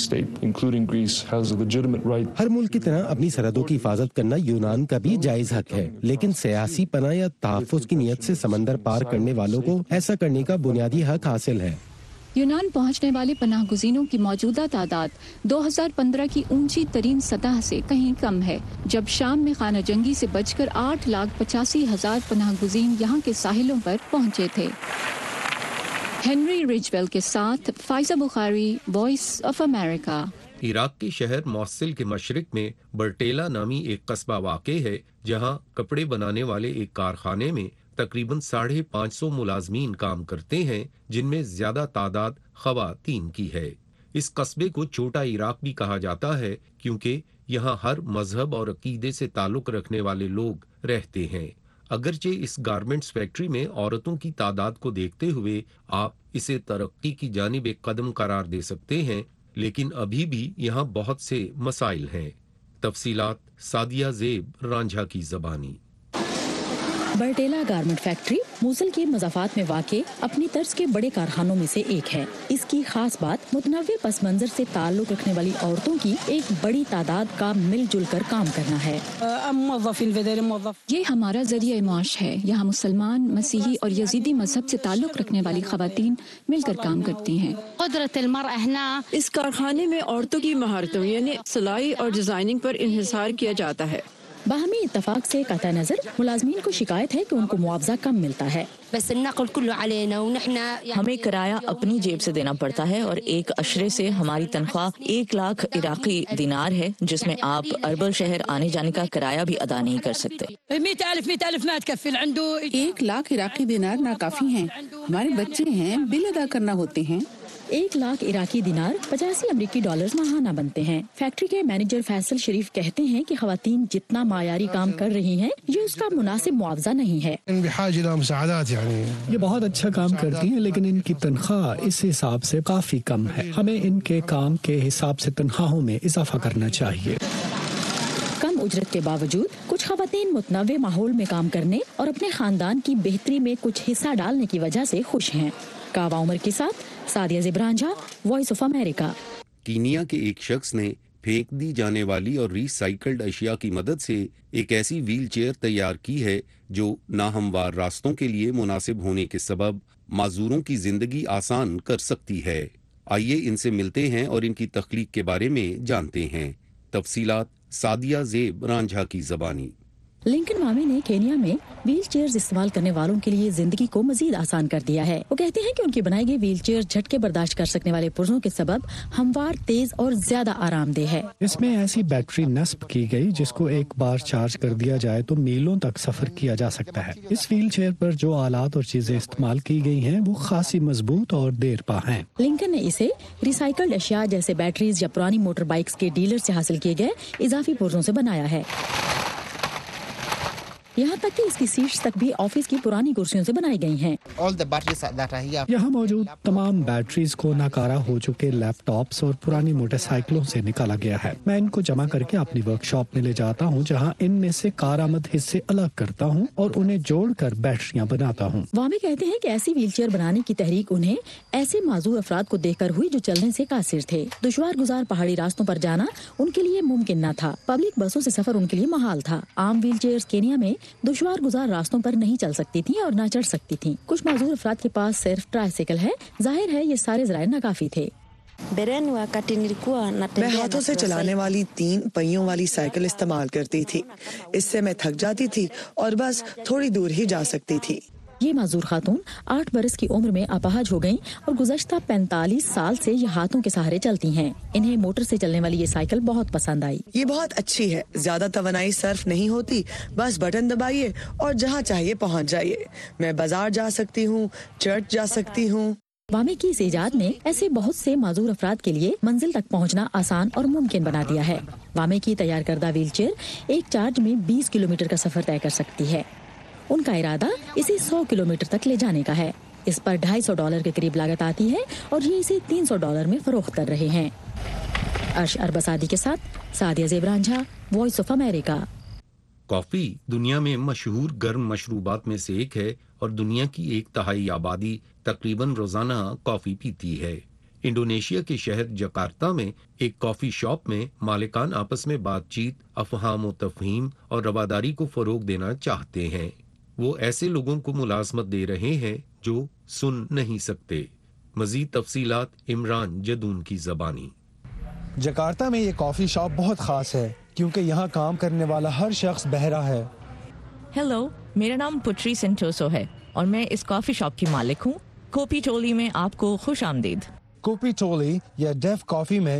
ہر ملک کی طرح اپنی سرحدوں کی حفاظت کرنا یونان کا بھی جائز حق ہے، لیکن سیاسی پناہ یا تحفظ کی نیت سے سمندر پار کرنے والوں کو ایسا کرنے کا بنیادی حق حاصل ہے. یونان پہنچنے والے پناہ گزینوں کی موجودہ تعداد 2015 کی اونچی ترین سطح سے کہیں کم ہے، جب شام میں خانہ جنگی سے بچ کر 8,85,000 پناہ گزین یہاں کے ساحلوں پر پہنچے تھے. ہنری رجویل کے ساتھ Faiza Bukhari, Voice of America. Iraq کے شہر موصل کے مشرق میں برٹیلا نامی ایک قصبہ واقع ہے، جہاں کپڑے بنانے والے ایک کارخانے میں تقریباً 550 ملازمین کام کرتے ہیں، جن میں زیادہ تعداد خواتین کی ہے. اس قصبے کو چھوٹا عراق بھی کہا جاتا ہے کیونکہ یہاں ہر مذہب اور عقیدے سے تعلق رکھنے والے لوگ رہتے ہیں. اگرچہ اس گارمنٹس فیکٹری میں عورتوں کی تعداد کو دیکھتے ہوئے آپ اسے ترقی کی جانب ایک قدم قرار دے سکتے ہیں، لیکن ابھی بھی یہاں بہت سے مسائل ہیں. تفصیلات سعدیہ زیب رانجھا کی زبانی. برٹیلا گارمنٹ فیکٹری موصل کے مضافات میں واقع اپنی طرز کے بڑے کارخانوں میں سے ایک ہے. اس کی خاص بات متنوع پس منظر سے تعلق رکھنے والی عورتوں کی ایک بڑی تعداد کا مل جل کر کام کرنا ہے. یہ ہمارا ذریعہ معاش ہے. یہاں مسلمان، مسیحی اور یزیدی مذہب سے تعلق رکھنے والی خواتین مل کر کام کرتی ہیں. اس کارخانے میں عورتوں کی مہارتوں یعنی سلائی اور ڈیزائننگ پر انحصار کیا جاتا ہے. باہمی اتفاق سے قطع نظر ملازمین کو شکایت ہے کہ ان کو معاوضہ کم ملتا ہے. ہمیں کرایہ اپنی جیب سے دینا پڑتا ہے اور ایک اشرے سے ہماری تنخواہ 1 لاکھ عراقی دینار ہے، جس میں آپ اربل شہر آنے جانے کا کرایہ بھی ادا نہیں کر سکتے۔ 1 لاکھ عراقی دینار ناکافی ہیں، ہمارے بچے ہیں، بل ادا کرنا ہوتے ہیں۔ 1 لاکھ عراقی دینار 85 امریکی ڈالرز ماہانہ بنتے ہیں۔ فیکٹری کے مینیجر فیصل شریف کہتے ہیں کہ خواتین جتنا معیاری کام کر رہی ہیں یہ اس کا مناسب معاوضہ نہیں ہے۔ یہ بہت اچھا کام کرتی ہیں لیکن ان کی تنخواہ اس حساب سے کافی کم ہے۔ ہمیں ان کے کام کے حساب سے تنخواہوں میں اضافہ کرنا چاہیے۔ کم اجرت کے باوجود کچھ خواتین متنوع ماحول میں کام کرنے اور اپنے خاندان کی بہتری میں کچھ حصہ ڈالنے کی وجہ سے خوش ہیں۔ کعبہ عمر کے ساتھ Sadia Zebranjha, Voice of America. Kenya کے ایک شخص نے پھینک دی جانے والی اور ری سائیکلڈ اشیاء کی مدد سے ایک ایسی ویل چیئر تیار کی ہے جو ناہموار راستوں کے لیے مناسب ہونے کے سبب معذوروں کی زندگی آسان کر سکتی ہے۔ آئیے ان سے ملتے ہیں اور ان کی تخلیق کے بارے میں جانتے ہیں۔ تفصیلات سعدیہ زیب رانجھا کی زبانی۔ لنکن وامی نے کینیا میں ویل چیئرز استعمال کرنے والوں کے لیے زندگی کو مزید آسان کر دیا ہے۔ وہ کہتے ہیں کہ ان کی بنائی گئی ویل چیئر جھٹکے برداشت کر سکنے والے پرزوں کے سبب ہموار، تیز اور زیادہ آرام دہ ہے۔ اس میں ایسی بیٹری نصب کی گئی جس کو ایک بار چارج کر دیا جائے تو میلوں تک سفر کیا جا سکتا ہے۔ اس ویل چیئر پر جو آلات اور چیزیں استعمال کی گئی ہیں وہ خاصی مضبوط اور دیر پا ہیں۔ لنکن نے اسے ریسائیکلڈ اشیاء جیسے بیٹریز یا پرانی موٹر بائکس کے ڈیلر سے حاصل کیے گئے اضافی پرزوں سے بنایا ہے۔ یہاں تک کہ اس کی سیٹس تک بھی آفس کی پرانی کرسیوں سے بنائی گئی ہیں۔ یہاں موجود تمام بیٹریز کو ناکارہ ہو چکے لیپ ٹاپس اور پرانی موٹر سائیکلوں سے نکالا گیا ہے۔ میں ان کو جمع کر کے اپنی ورک شاپ میں لے جاتا ہوں جہاں ان میں سے کارآمد حصے الگ کرتا ہوں اور انہیں جوڑ کر بیٹریاں بناتا ہوں۔ وامی کہتے ہیں کہ ایسی ویل چیئر بنانے کی تحریک انہیں ایسے معذور افراد کو دیکھ کر ہوئی جو چلنے سے قاصر تھے۔ دشوار گزار پہاڑی راستوں پر جانا ان کے لیے ممکن نہ تھا۔ پبلک بسوں سے سفر ان کے لیے محال تھا۔ عام ویل چیئر کینیا میں دشوار گزار راستوں پر نہیں چل سکتی تھیں اور نہ چڑھ سکتی تھیں۔ کچھ معذور افراد کے پاس صرف ٹرائی سائیکل ہے۔ ظاہر ہے یہ سارے ذرائع ناکافی تھے۔ میں ہاتھوں سے چلانے والی 3 پہیوں والی سائیکل استعمال کرتی تھی۔ اس سے میں تھک جاتی تھی اور بس تھوڑی دور ہی جا سکتی تھی۔ یہ معذور خاتون 8 برس کی عمر میں اپاہج ہو گئیں اور گزشتہ 45 سال سے یہ ہاتھوں کے سہارے چلتی ہیں۔ انہیں موٹر سے چلنے والی یہ سائیکل بہت پسند آئی۔ یہ بہت اچھی ہے، زیادہ توانائی صرف نہیں ہوتی، بس بٹن دبائیے اور جہاں چاہیے پہنچ جائیے۔ میں بازار جا سکتی ہوں، چرچ جا سکتی ہوں۔ وامی کی اس ایجاد نے ایسے بہت سے معذور افراد کے لیے منزل تک پہنچنا آسان اور ممکن بنا دیا ہے۔ وامی کی تیار کردہ ویل چیئر ایک چارج میں 20 کلومیٹر کا سفر طے کر سکتی ہے۔ ان کا ارادہ اسے 100 کلومیٹر تک لے جانے کا ہے۔ اس پر $250 کے قریب لاگت آتی ہے اور یہ اسے $300 میں فروخت کر رہے ہیں۔ عرش اربسادی کے ساتھ Sadia Zeb Ranjha, Voice of America. کافی دنیا میں مشہور گرم مشروبات میں سے ایک ہے اور دنیا کی 1/3 آبادی تقریباً روزانہ کافی پیتی ہے۔ انڈونیشیا کے شہر جکارتہ میں ایک کافی شاپ میں مالکان آپس میں بات چیت، افہام و تفہیم اور رواداری کو فروغ دینا چاہتے ہیں۔ وہ ایسے لوگوں کو ملازمت دے رہے ہیں جو سن نہیں سکتے۔ مزید تفصیلات عمران جدون کی زبانی۔ جکارتہ میں یہ کافی شاپ بہت خاص ہے کیونکہ یہاں کام کرنے والا ہر شخص بہرا ہے۔ ہیلو، میرا نام پٹری سینٹوسو ہے اور میں اس کافی شاپ کی مالک ہوں۔ کوپی ٹولی میں آپ کو خوش آمدید۔ کوپی ٹولی یا ڈیف کافی میں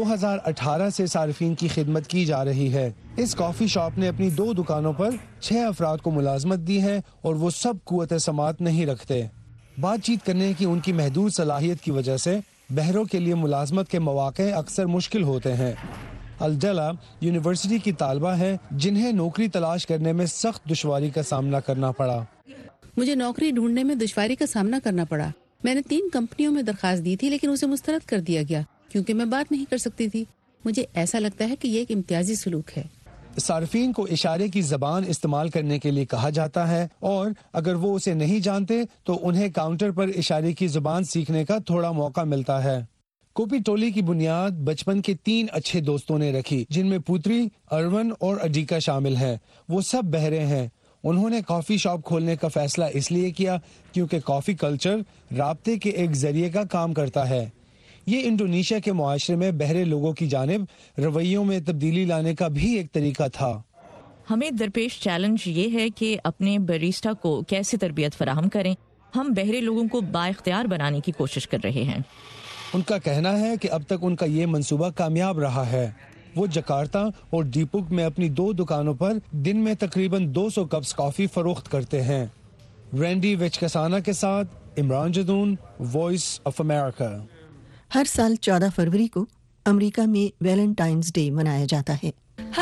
2018 سے صارفین کی خدمت کی جا رہی ہے۔ اس کافی شاپ نے اپنی 2 دکانوں پر 6 افراد کو ملازمت دی ہے اور وہ سب قوت سماعت نہیں رکھتے۔ بات چیت کرنے کی ان کی محدود صلاحیت کی وجہ سے بہروں کے لیے ملازمت کے مواقع اکثر مشکل ہوتے ہیں۔ الڈیلا یونیورسٹی کی طالبہ ہیں جنہیں نوکری تلاش کرنے میں سخت دشواری کا سامنا کرنا پڑا۔ مجھے نوکری ڈھونڈنے میں دشواری کا سامنا کرنا پڑا۔ میں نے 3 کمپنیوں میں درخواست دی تھی لیکن اسے مسترد کر دیا گیا کیونکہ میں بات نہیں کر سکتی تھی۔ مجھے ایسا لگتا ہے کہ یہ ایک امتیازی سلوک ہے۔ صارفین کو اشارے کی زبان استعمال کرنے کے لیے کہا جاتا ہے اور اگر وہ اسے نہیں جانتے تو انہیں کاؤنٹر پر اشارے کی زبان سیکھنے کا تھوڑا موقع ملتا ہے۔ کوپی ٹولی کی بنیاد بچپن کے 3 اچھے دوستوں نے رکھی جن میں پوتری، ارون اور اڈیکا شامل ہیں۔ وہ سب بہرے ہیں۔ انہوں نے کافی شاپ کھولنے کا فیصلہ اس لیے کیا کیونکہ کافی کلچر رابطے کے ایک ذریعے کا کام کرتا ہے۔ یہ انڈونیشیا کے معاشرے میں بہرے لوگوں کی جانب رویوں میں تبدیلی لانے کا بھی ایک طریقہ تھا۔ ہمیں درپیش چیلنج یہ ہے کہ اپنے بیریسٹا کو کیسے تربیت فراہم کریں. ہم بہرے لوگوں کو بااختیار بنانے کی کوشش کر رہے ہیں. ان کا کہنا ہے کہ اب تک ان کا یہ منصوبہ کامیاب رہا ہے. وہ جکارتا اور ڈیپوک میں اپنی 2 دکانوں پر دن میں تقریباً 200 کپس کافی فروخت کرتے ہیں. رینڈی وچکسانا کے ساتھ Imran Jadoon, Voice of America. ہر سال 14 فروری کو امریکہ میں ویلنٹائنز ڈے منایا جاتا ہے.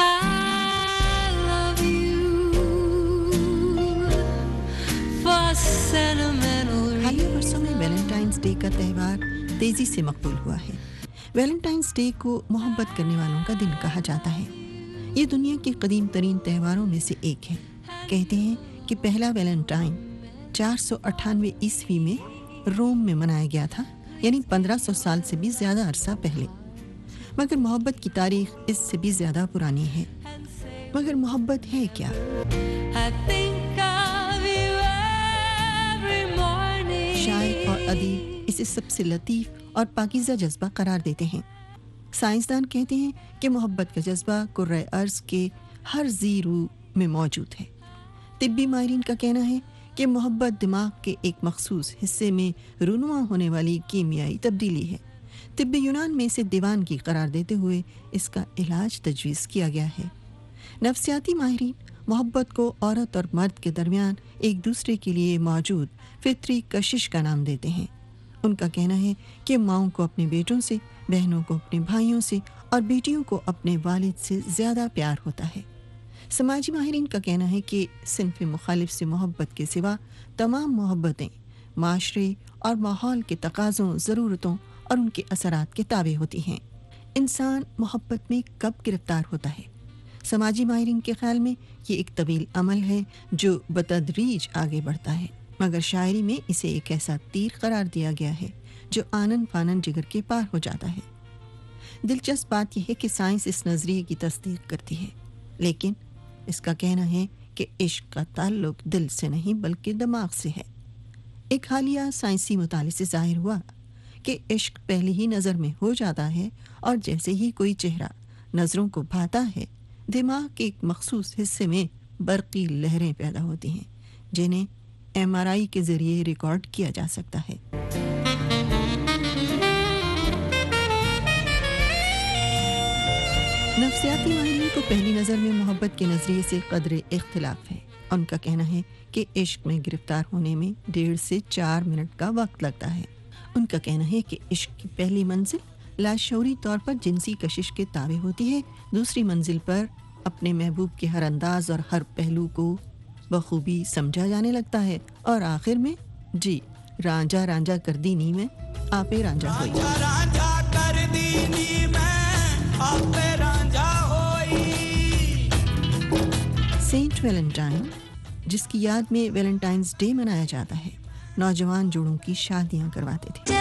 حالیہ برسوں میں ویلنٹائنز ڈے کا تہوار تیزی سے مقبول ہوا ہے. ویلنٹائنز ڈے کو محبت کرنے والوں کا دن کہا جاتا ہے. یہ دنیا کے قدیم ترین تہواروں میں سے ایک ہے. کہتے ہیں کہ پہلا ویلنٹائن 498 عیسوی میں روم میں منایا گیا تھا، یعنی 1500 سال سے بھی زیادہ عرصہ پہلے. مگر محبت کی تاریخ اس سے بھی زیادہ پرانی ہے. مگر محبت ہے کیا؟ شاعر اور ادیب اسے سب سے لطیف اور پاکیزہ جذبہ قرار دیتے ہیں. سائنسدان کہتے ہیں کہ محبت کا جذبہ کرۂ ارض کے ہر ذی روح میں موجود ہے. طبی ماہرین کا کہنا ہے کہ محبت دماغ کے ایک مخصوص حصے میں رونما ہونے والی کیمیائی تبدیلی ہے. طب یونان میں اسے دیوانگی قرار دیتے ہوئے اس کا علاج تجویز کیا گیا ہے. نفسیاتی ماہرین محبت کو عورت اور مرد کے درمیان ایک دوسرے کے لیے موجود فطری کشش کا نام دیتے ہیں. ان کا کہنا ہے کہ ماؤں کو اپنے بیٹوں سے، بہنوں کو اپنے بھائیوں سے اور بیٹیوں کو اپنے والد سے زیادہ پیار ہوتا ہے. سماجی ماہرین کا کہنا ہے کہ صنف مخالف سے محبت کے سوا تمام محبتیں معاشرے اور ماحول کے تقاضوں، ضرورتوں اور ان کے اثرات کے تابع ہوتی ہیں. انسان محبت میں کب گرفتار ہوتا ہے؟ سماجی ماہرین کے خیال میں یہ ایک طویل عمل ہے جو بتدریج آگے بڑھتا ہے، مگر شاعری میں اسے ایک ایسا تیر قرار دیا گیا ہے جو آنن فانن جگر کے پار ہو جاتا ہے. دلچسپ بات یہ ہے کہ سائنس اس نظریے کی تصدیق کرتی ہے، لیکن اس کا کہنا ہے کہ عشق کا تعلق دل سے نہیں بلکہ دماغ سے ہے. ایک حالیہ سائنسی مطالعے سے ظاہر ہوا کہ عشق پہلی ہی نظر میں ہو جاتا ہے، اور جیسے ہی کوئی چہرہ نظروں کو بھاتا ہے، دماغ کے ایک مخصوص حصے میں برقی لہریں پیدا ہوتی ہیں جنہیں MRI کے ذریعے ریکارڈ کیا جا سکتا ہے. نفسیاتی ماہرین کو پہلی نظر میں محبت کے نظریے سے قدر اختلاف ہے. ان کا کہنا ہے کہ عشق میں گرفتار ہونے میں 1.5 سے 4 منٹ کا وقت لگتا ہے. ان کا کہنا ہے کہ عشق کی پہلی منزل لاشعوری طور پر جنسی کشش کے تابع ہوتی ہے، دوسری منزل پر اپنے محبوب کے ہر انداز اور ہر پہلو کو بخوبی سمجھا جانے لگتا ہے، اور آخر میں جی رانجھا رانجھا کر دینی میں آپے رانجھا ہوئی. سینٹ ویلنٹائن، جس کی یاد میں ویلنٹائنز ڈے منایا جاتا ہے، نوجوان جوڑوں کی شادیاں کرواتے تھے.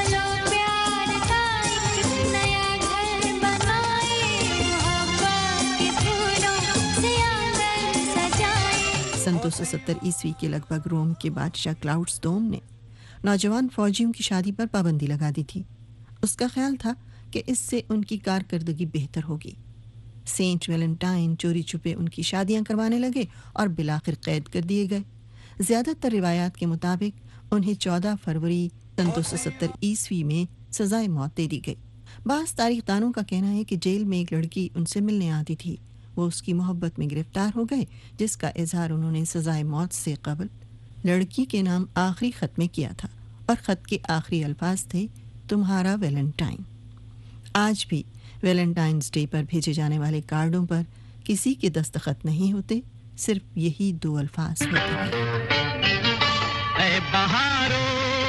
سن 270 عیسوی کے لگ بھگ روم کے بادشاہ کلاؤڈس دوم نے نوجوان فوجیوں کی شادی پر پابندی لگا دی تھی. اس کا خیال تھا کہ اس سے ان کی کارکردگی بہتر ہوگی. سینٹ ویلنٹائن چوری چھپے ان کی شادیاں کروانے لگے اور بالآخر قید کر دیے گئے. زیادہ تر روایات کے مطابق انہیں 14 فروری سن 270 عیسوی میں سزائے موت دے دی گئی. بعض تاریخ دانوں کا کہنا ہے کہ جیل میں ایک لڑکی ان سے ملنے آتی تھی. وہ اس کی محبت میں گرفتار ہو گئے، جس کا اظہار انہوں نے سزائے موت سے قبل لڑکی کے نام آخری خط میں کیا تھا، اور خط کے آخری الفاظ تھے تمہارا ویلنٹائن. آج بھی ویلنٹائنز ڈے پر بھیجے جانے والے کارڈوں پر کسی کے دستخط نہیں ہوتے، صرف یہی 2 الفاظ ہوتے ہیں. اے بہارو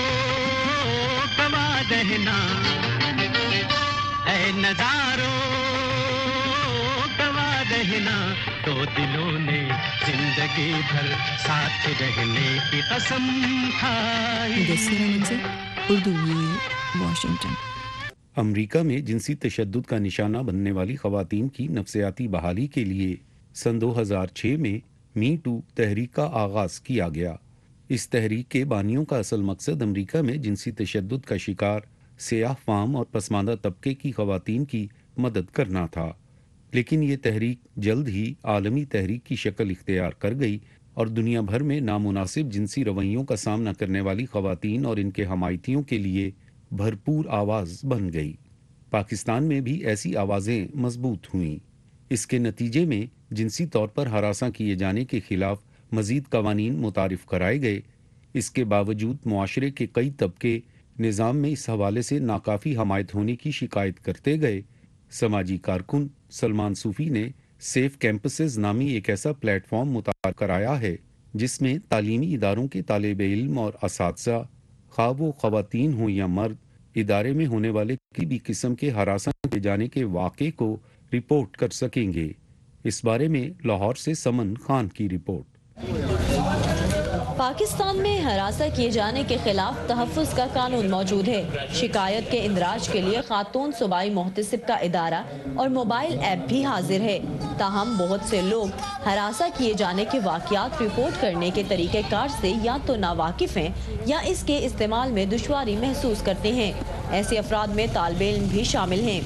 گوا دہنا، اے نظارو گوا دہنا، تو دلوں نے زندگی بھر ساتھ رہنے کی قسم کھائی. اردو واشنگٹن. امریکہ میں جنسی تشدد کا نشانہ بننے والی خواتین کی نفسیاتی بحالی کے لیے سن 2006 میں می ٹو تحریک کا آغاز کیا گیا. اس تحریک کے بانیوں کا اصل مقصد امریکہ میں جنسی تشدد کا شکار سیاہ فام اور پسماندہ طبقے کی خواتین کی مدد کرنا تھا. لیکن یہ تحریک جلد ہی عالمی تحریک کی شکل اختیار کر گئی اور دنیا بھر میں نامناسب جنسی رویوں کا سامنا کرنے والی خواتین اور ان کے حمایتیوں کے لیے بھرپور آواز بن گئی۔ پاکستان میں بھی ایسی آوازیں مضبوط ہوئیں۔ اس کے نتیجے میں جنسی طور پر ہراساں کیے جانے کے خلاف مزید قوانین متعارف کرائے گئے۔ اس کے باوجود معاشرے کے کئی طبقے نظام میں اس حوالے سے ناکافی حمایت ہونے کی شکایت کرتے گئے۔ سماجی کارکن سلمان صوفی نے سیف کیمپسز نامی ایک ایسا پلیٹ فارم متعارف کرایا ہے جس میں تعلیمی اداروں کے طالب علم اور اساتذہ، خواہ وہ خواتین ہوں یا مرد، ادارے میں ہونے والے کسی بھی قسم کے ہراساں کیے جانے کے واقعے کو رپورٹ کر سکیں گے۔ اس بارے میں لاہور سے سمن خان کی رپورٹ۔ پاکستان میں ہراساں کیے جانے کے خلاف تحفظ کا قانون موجود ہے۔ شکایت کے اندراج کے لیے خاتون صوبائی محتسب کا ادارہ اور موبائل ایپ بھی حاضر ہے۔ تاہم بہت سے لوگ ہراساں کیے جانے کے واقعات رپورٹ کرنے کے طریقہ کار سے یا تو ناواقف ہیں یا اس کے استعمال میں دشواری محسوس کرتے ہیں۔ ایسے افراد میں طالب علم بھی شامل ہیں۔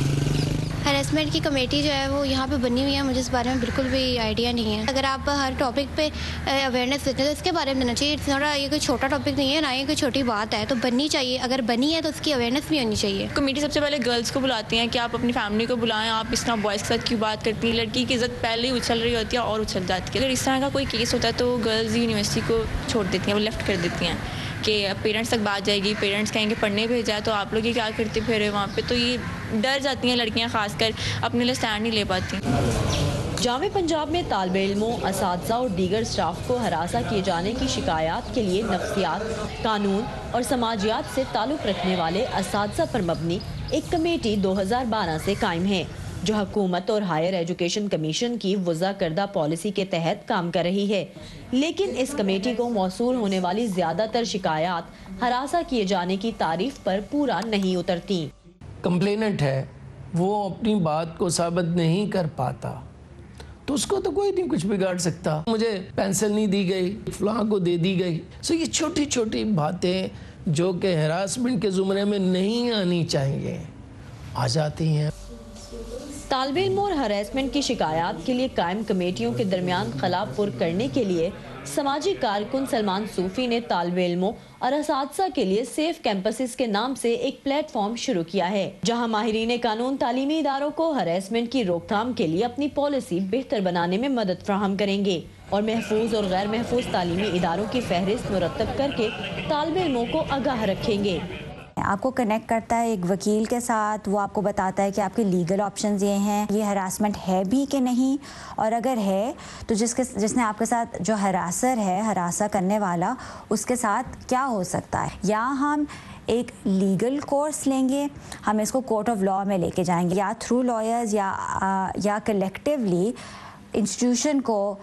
ہراسمنٹ کی کمیٹی جو ہے وہ یہاں پہ بنی ہوئی ہے، مجھے اس بارے میں بالکل بھی آئیڈیا نہیں ہے۔ اگر آپ ہر ٹاپک پہ اویئرنیس دیتے ہیں تو اس کے بارے میں دینا چاہیے۔ تھوڑا یہ کوئی چھوٹا ٹاپک نہیں ہے، نہ یہ کوئی چھوٹی بات ہے، تو بننی چاہیے۔ اگر بنی ہے تو اس کی اویئرنیس بھی ہونی چاہیے۔ کمیٹی سب سے پہلے گرلس کو بلاتے ہیں کہ آپ اپنی فیملی کو بلائیں، آپ اس طرح بوائز کے ساتھ کیوں بات کرتی ہیں۔ لڑکی کی عزت پہلے ہی اچھل رہی ہوتی ہے اور اچھل جاتی ہے۔ اگر اس طرح کا کوئی کیس ہوتا ہے تو گرلز یونیورسٹی کو چھوڑ دیتی ہیں، وہ لیفٹ کر دیتی ہیں کہ پیرنٹس تک بات جائے گی، پیرنٹس کہیں گے پڑھنے بھیجا ہے تو آپ لوگ یہ کیا کرتے پھر وہاں پہ، تو یہ ڈر جاتی ہیں لڑکیاں، خاص کر اپنے لیے اسٹینڈ نہیں لے پاتی۔ جامع پنجاب میں طالب علموں، اساتذہ اور دیگر اسٹاف کو ہراساں کیے جانے کی شکایات کے لیے نفسیات، قانون اور سماجیات سے تعلق رکھنے والے اساتذہ پر مبنی ایک کمیٹی 2012 سے قائم ہے، جو حکومت اور ہائر ایجوکیشن کمیشن کی وضع کردہ پالیسی کے تحت کام کر رہی ہے۔ لیکن اس کمیٹی کو موصول ہونے والی زیادہ تر شکایات ہراساں کیے جانے کی تعریف پر پورا نہیں اترتی۔ کمپلیننٹ ہے وہ اپنی بات کو ثابت نہیں کر پاتا تو اس کو تو کوئی نہیں کچھ بگاڑ سکتا۔ مجھے پینسل نہیں دی گئی، فلاں کو دے دی گئی۔ سو یہ چھوٹی چھوٹی باتیں جو کہ ہراسمنٹ کے زمرے میں نہیں آنی چاہیے آ جاتی ہیں۔ طالب علم اور ہراسمنٹ کی شکایات کے لیے قائم کمیٹیوں کے درمیان خلا پر کرنے کے لیے سماجی کارکن سلمان صوفی نے طالب علموں اور اساتذہ کے لیے سیف کیمپسز کے نام سے ایک پلیٹ فارم شروع کیا ہے، جہاں ماہرین قانون تعلیمی اداروں کو ہراسمنٹ کی روک تھام کے لیے اپنی پالیسی بہتر بنانے میں مدد فراہم کریں گے اور محفوظ اور غیر محفوظ تعلیمی اداروں کی فہرست مرتب کر کے طالب علموں کو آگاہ رکھیں گے۔ آپ کو کنیکٹ کرتا ہے ایک وکیل کے ساتھ، وہ آپ کو بتاتا ہے کہ آپ کے لیگل آپشنز یہ ہیں، یہ ہراسمنٹ ہے بھی کہ نہیں، اور اگر ہے تو جس نے آپ کے ساتھ جو ہراسر ہے، ہراساں کرنے والا، اس کے ساتھ کیا ہو سکتا ہے۔ یا ہم ایک لیگل کورس لیں گے، ہم اس کو کورٹ آف لاء میں لے کے جائیں گے، یا تھرو لائرز یا کلیکٹیولی انسٹیٹیوشن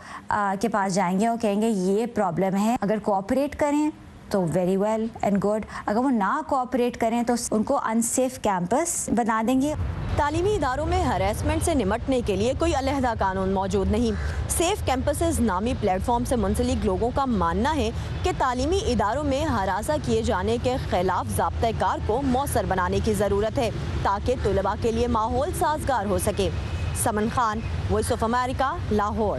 کے پاس جائیں گے اور کہیں گے یہ پرابلم ہے۔ اگر کوآپریٹ کریں تو ویری ویل اینڈ گڈ، اگر وہ نہ کوآپریٹ کریں تو ان کو انسیف کیمپس بنا دیں گے۔ تعلیمی اداروں میں ہراسمنٹ سے نمٹنے کے لیے کوئی علیحدہ قانون موجود نہیں۔ سیف کیمپسز نامی پلیٹ فارم سے منسلک لوگوں کا ماننا ہے کہ تعلیمی اداروں میں ہراساں کیے جانے کے خلاف ضابطۂ کار کو مؤثر بنانے کی ضرورت ہے تاکہ طلباء کے لیے ماحول سازگار ہو سکے۔ Saman Khan, Voice of America, Lahore.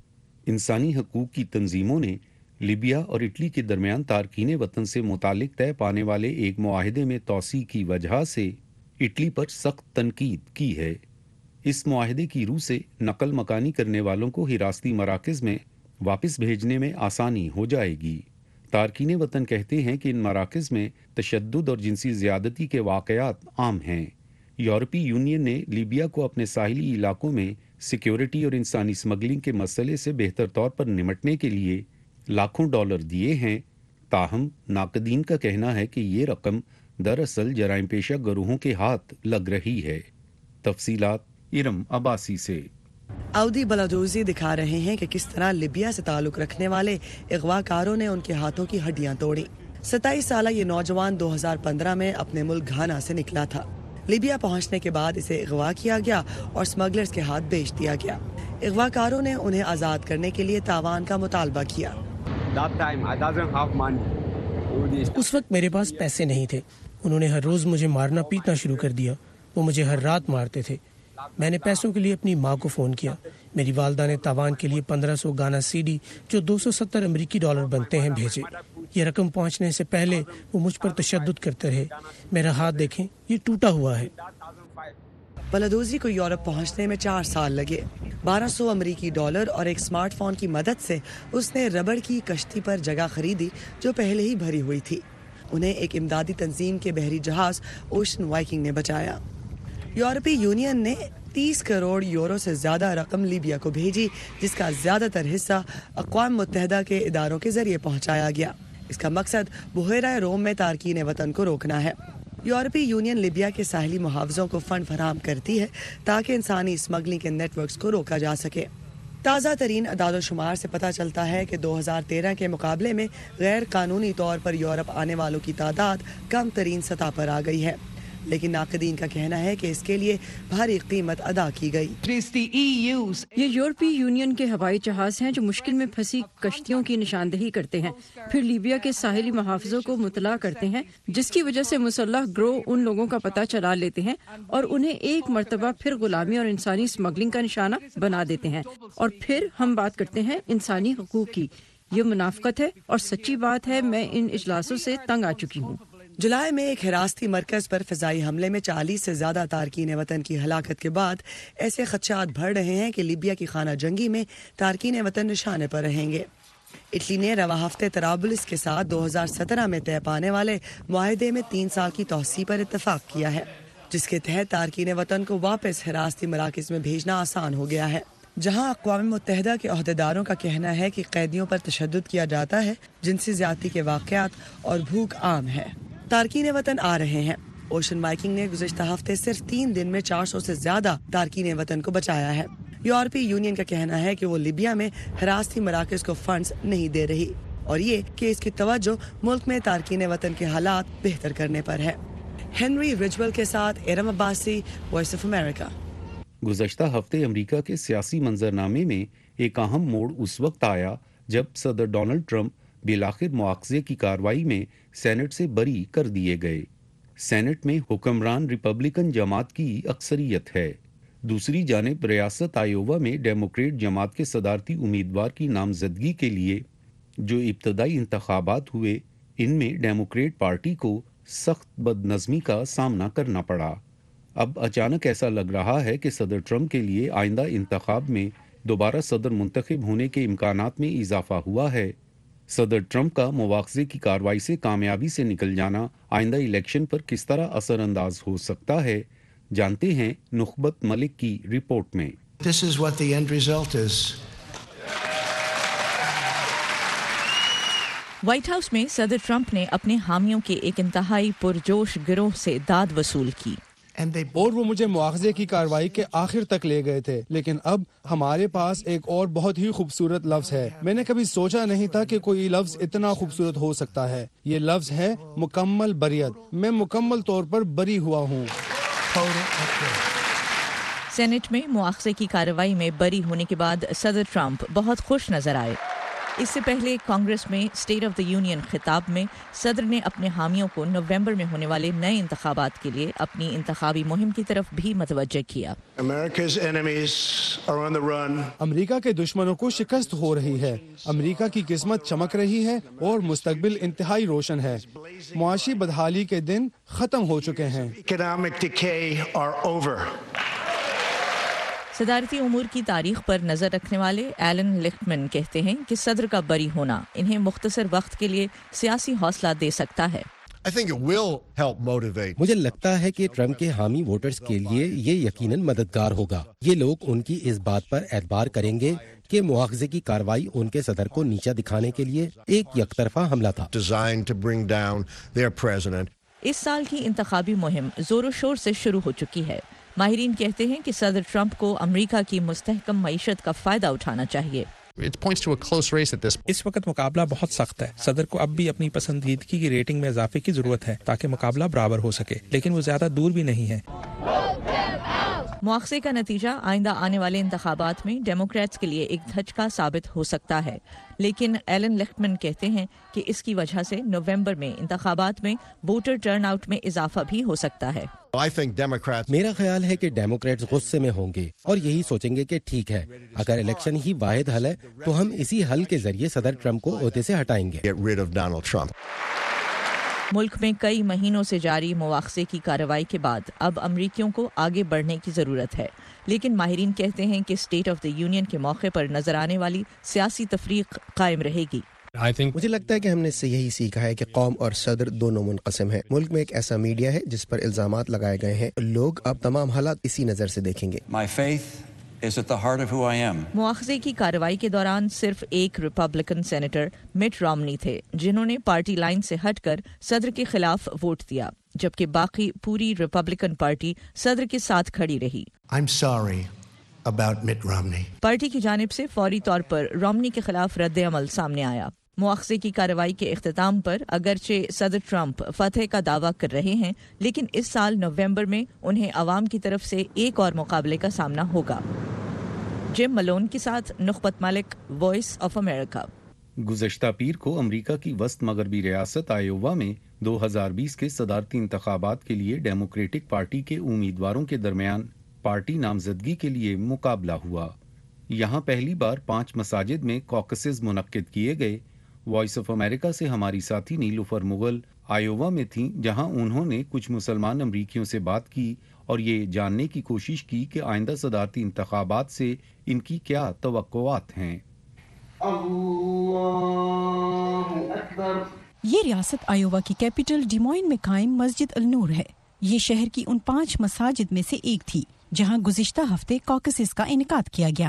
انسانی حقوق کی تنظیموں نے لیبیا اور اٹلی کے درمیان تارکین وطن سے متعلق طے پانے والے ایک معاہدے میں توسیع کی وجہ سے اٹلی پر سخت تنقید کی ہے۔ اس معاہدے کی روح سے نقل مکانی کرنے والوں کو حراستی مراکز میں واپس بھیجنے میں آسانی ہو جائے گی۔ تارکین وطن کہتے ہیں کہ ان مراکز میں تشدد اور جنسی زیادتی کے واقعات عام ہیں۔ یورپی یونین نے لیبیا کو اپنے ساحلی علاقوں میں سیکیورٹی اور انسانی اسمگلنگ کے مسئلے سے بہتر طور پر نمٹنے کے لیے لاکھوں ڈالر دیے ہیں، تاہم ناقدین کا کہنا ہے کہ یہ رقم دراصل جرائم پیشہ گروہوں کے ہاتھ لگ رہی ہے۔ تفصیلات ارم عباسی سے۔ اودی بلادوزی دکھا رہے ہیں کہ کس طرح لیبیا سے تعلق رکھنے والے اغوا کاروں نے ان کے ہاتھوں کی ہڈیاں توڑی۔ 27 سالہ یہ نوجوان 2015 میں اپنے ملک گھانا سے نکلا تھا۔ لیبیا پہنچنے کے بعد اسے اغوا کیا گیا اور سمگلرز کے ہاتھ بیچ دیا گیا۔ اغوا کاروں نے انہیں آزاد کرنے کے لیے تاوان کا مطالبہ کیا۔ اس وقت میرے پاس پیسے نہیں تھے، انہوں نے ہر روز مجھے مارنا پیٹنا شروع کر دیا، وہ مجھے ہر رات مارتے تھے، میں نے پیسوں کے لیے اپنی ماں کو فون کیا. میری والدہ نے تاوان کے لیے 1500 گانا CD جو $270 امریکی بنتے ہیں بھیجے. یہ رقم پہنچنے سے پہلے وہ مجھ پر تشدد کرتے رہے. میرا ہاتھ دیکھیں، یہ ٹوٹا ہوا ہے. بلادوزی کو یورپ پہنچنے میں 4 سال لگے. $1200 امریکی اور ایک سمارٹ فون کی مدد سے اس نے ربڑ کی کشتی پر جگہ خریدی جو پہلے ہی بھری ہوئی تھی. انہیں ایک امدادی تنظیم کے بحری جہاز اوشن وائکنگ نے بچایا. یورپی یونین نے 30 کروڑ یورو سے زیادہ رقم لیبیا کو بھیجی، جس کا زیادہ تر حصہ اقوام متحدہ کے اداروں کے ذریعے پہنچایا گیا. اس کا مقصد بحیرہ روم میں تارکین وطن کو روکنا ہے. یورپی یونین لیبیا کے ساحلی محافظوں کو فنڈ فراہم کرتی ہے تاکہ انسانی اسمگلنگ کے نیٹ ورکس کو روکا جا سکے. تازہ ترین اعداد و شمار سے پتہ چلتا ہے کہ 2013 کے مقابلے میں غیر قانونی طور پر یورپ آنے والوں کی تعداد کم ترین سطح پر آ گئی ہے، لیکن ناقدین کا کہنا ہے کہ اس کے لیے بھاری قیمت ادا کی گئی. یہ یورپی یونین کے ہوائی جہاز ہیں جو مشکل میں پھنسی کشتیوں کی نشاندہی کرتے ہیں، پھر لیبیا کے ساحلی محافظوں کو مطلع کرتے ہیں، جس کی وجہ سے مسلح گروہ ان لوگوں کا پتہ چلا لیتے ہیں اور انہیں ایک مرتبہ پھر غلامی اور انسانی اسمگلنگ کا نشانہ بنا دیتے ہیں. اور پھر ہم بات کرتے ہیں انسانی حقوق کی. یہ منافقت ہے اور سچی بات ہے، میں ان اجلاسوں سے تنگ آ چکی ہوں. جولائی میں ایک حراستی مرکز پر فضائی حملے میں 40 سے زیادہ تارکین وطن کی ہلاکت کے بعد ایسے خدشات بڑھ رہے ہیں کہ لیبیا کی خانہ جنگی میں تارکین وطن نشانے پر رہیں گے. اٹلی نے رواں ہفتے طرابلس کے ساتھ 2017 میں طے پانے والے معاہدے میں 3 سال کی توسیع پر اتفاق کیا ہے، جس کے تحت تارکین وطن کو واپس حراستی مراکز میں بھیجنا آسان ہو گیا ہے، جہاں اقوام متحدہ کے عہدیداروں کا کہنا ہے کہ قیدیوں پر تشدد کیا جاتا ہے، جنسی زیادتی کے واقعات اور بھوک عام ہے. تارکین وطن آ رہے ہیں. اوشن وائکنگ نے گزشتہ ہفتے صرف 3 دن میں 400 سے زیادہ تارکین وطن کو بچایا ہے. یورپی یونین کا کہنا ہے کہ وہ لیبیا میں حراستی مراکز کو فنڈز نہیں دے رہی، اور یہ کہ اس کی توجہ ملک میں تارکین وطن کے حالات بہتر کرنے پر ہے. ہنری رجول کے ساتھ Iram Abbasi, Voice of America. گزشتہ ہفتے امریکہ کے سیاسی منظرنامے میں ایک اہم موڑ اس وقت آیا جب صدر ڈونلڈ ٹرمپ بالآخر مواخذے کی کارروائی میں سینٹ سے بری کر دیے گئے. سینٹ میں حکمران ریپبلکن جماعت کی اکثریت ہے. دوسری جانب ریاست آئیووا میں ڈیموکریٹ جماعت کے صدارتی امیدوار کی نامزدگی کے لیے جو ابتدائی انتخابات ہوئے، ان میں ڈیموکریٹ پارٹی کو سخت بدنظمی کا سامنا کرنا پڑا. اب اچانک ایسا لگ رہا ہے کہ صدر ٹرمپ کے لیے آئندہ انتخاب میں دوبارہ صدر منتخب ہونے کے امکانات میں اضافہ ہوا ہے. صدر ٹرمپ کا مواخذے کی کارروائی سے کامیابی سے نکل جانا آئندہ الیکشن پر کس طرح اثر انداز ہو سکتا ہے، جانتے ہیں نخبت ملک کی رپورٹ میں. This is what the end result is. White House میں صدر ٹرمپ نے اپنے حامیوں کے ایک انتہائی پرجوش گروہ سے داد وصول کی. اور وہ مجھے مواخذے کی کارروائی کے آخر تک لے گئے تھے، لیکن اب ہمارے پاس ایک اور بہت ہی خوبصورت لفظ ہے. میں نے کبھی سوچا نہیں تھا کہ کوئی لفظ اتنا خوبصورت ہو سکتا ہے. یہ لفظ ہے مکمل بریت. میں مکمل طور پر بری ہوا ہوں. سینٹ میں مواخذے کی کارروائی میں بری ہونے کے بعد صدر ٹرمپ بہت خوش نظر آئے. اس سے پہلے کانگریس میں اسٹیٹ آف دی یونین خطاب میں صدر نے اپنے حامیوں کو نومبر میں ہونے والے نئے انتخابات کے لیے اپنی انتخابی مہم کی طرف بھی متوجہ کیا. امریکہ کے دشمنوں کو شکست ہو رہی ہے، امریکہ کی قسمت چمک رہی ہے اور مستقبل انتہائی روشن ہے. معاشی بدحالی کے دن ختم ہو چکے ہیں. صدارتی امور کی تاریخ پر نظر رکھنے والے ایلن لکٹمن کہتے ہیں کہ صدر کا بری ہونا انہیں مختصر وقت کے لیے سیاسی حوصلہ دے سکتا ہے. مجھے لگتا ہے کہ ٹرمپ کے حامی ووٹرز کے لیے یہ یقیناً مددگار ہوگا. یہ لوگ ان کی اس بات پر اعتبار کریں گے کہ مواخذے کی کارروائی ان کے صدر کو نیچا دکھانے کے لیے ایک یک طرفہ حملہ تھا. اس سال کی انتخابی مہم زور و شور سے شروع ہو چکی ہے. ماہرین کہتے ہیں کہ صدر ٹرمپ کو امریکہ کی مستحکم معیشت کا فائدہ اٹھانا چاہیے. اس وقت مقابلہ بہت سخت ہے. صدر کو اب بھی اپنی پسندیدگی کی ریٹنگ میں اضافے کی ضرورت ہے تاکہ مقابلہ برابر ہو سکے، لیکن وہ زیادہ دور بھی نہیں ہے. मुआवजे का नतीजा आइंदा आने वाले इंतखाबात में डेमोक्रेट्स के लिए एक धचका साबित हो सकता है, लेकिन एलन लिchtman कहते हैं कि इसकी वजह से नवंबर में इंतखाबात में वोटर टर्नआउट में इजाफा भी हो सकता है। मेरा ख्याल है कि डेमोक्रेट्स गुस्से में होंगे और यही सोचेंगे कि ठीक है, अगर इलेक्शन ही वाहिद हल है तो हम इसी हल के जरिए सदर ट्रंप को ओहदे से हटाएंगे। मुल्क में कई महीनों से जारी मुआवजे की कार्रवाई के बाद अब अमरीकियों को आगे बढ़ने की ज़रूरत है, लेकिन माहिरीन कहते हैं कि स्टेट ऑफ द यूनियन के मौके पर नजर आने वाली सियासी तफरीक कायम रहेगी। मुझे लगता है कि हमने इससे यही सीखा है कि कौम और सदर दोनों मुनक़सिम हैं। मुल्क में एक ऐसा मीडिया है जिस पर इल्ज़ामात लगाए गए हैं, लोग अब तमाम हालात इसी नज़र से देखेंगे। मुआवजे की कार्रवाई के दौरान सिर्फ एक रिपब्लिकन सेनेटर मिट रोमनी थे जिन्होंने पार्टी लाइन से हटकर सदर के खिलाफ वोट दिया, जबकि बाकी पूरी रिपब्लिकन पार्टी सदर के साथ खड़ी रही। I'm sorry about Mitt Romney. Party की जानिब से फौरी तौर पर रोमनी के खिलाफ रद्द अमल सामने आया। मुआवजे की कार्रवाई के इख्तिताम पर अगरचे सदर ट्रंप फतह का दावा कर रहे हैं, लेकिन इस साल नवंबर में उन्हें अवाम की तरफ से एक और मुकाबले का सामना होगा। जिम मलोन के साथ Nukhbat Malik, Voice of America. गुज़श्ता पीर को अमेरिका की वस्त मगरबी रियासत आयोवा में 2020 के सदारती इंतखाबात के लिए डेमोक्रेटिक पार्टी के उम्मीदवारों के दरमियान पार्टी नामजदगी के लिए मुकाबला हुआ। यहाँ पहली बार 5 मसाजिद में कॉकसेस मुनक्किद किए गए। वॉइस ऑफ अमेरिका से हमारी साथी नीलूफर मुगल आयोवा में थीं, जहां उन्होंने कुछ मुसलमान अमरीकियों से बात की और ये जानने की कोशिश की कि आइंदा सदारती इंतखाबात से इनकी क्या तवक्कुआत हैं। ये रियासत आयोवा की कैपिटल डिमोइन में कायम मस्जिद अल नूर है। ये शहर की उन 5 मसाजिद में से एक थी जहां गुज़िश्ता हफ्ते कॉकसेस का इनेकाद किया गया।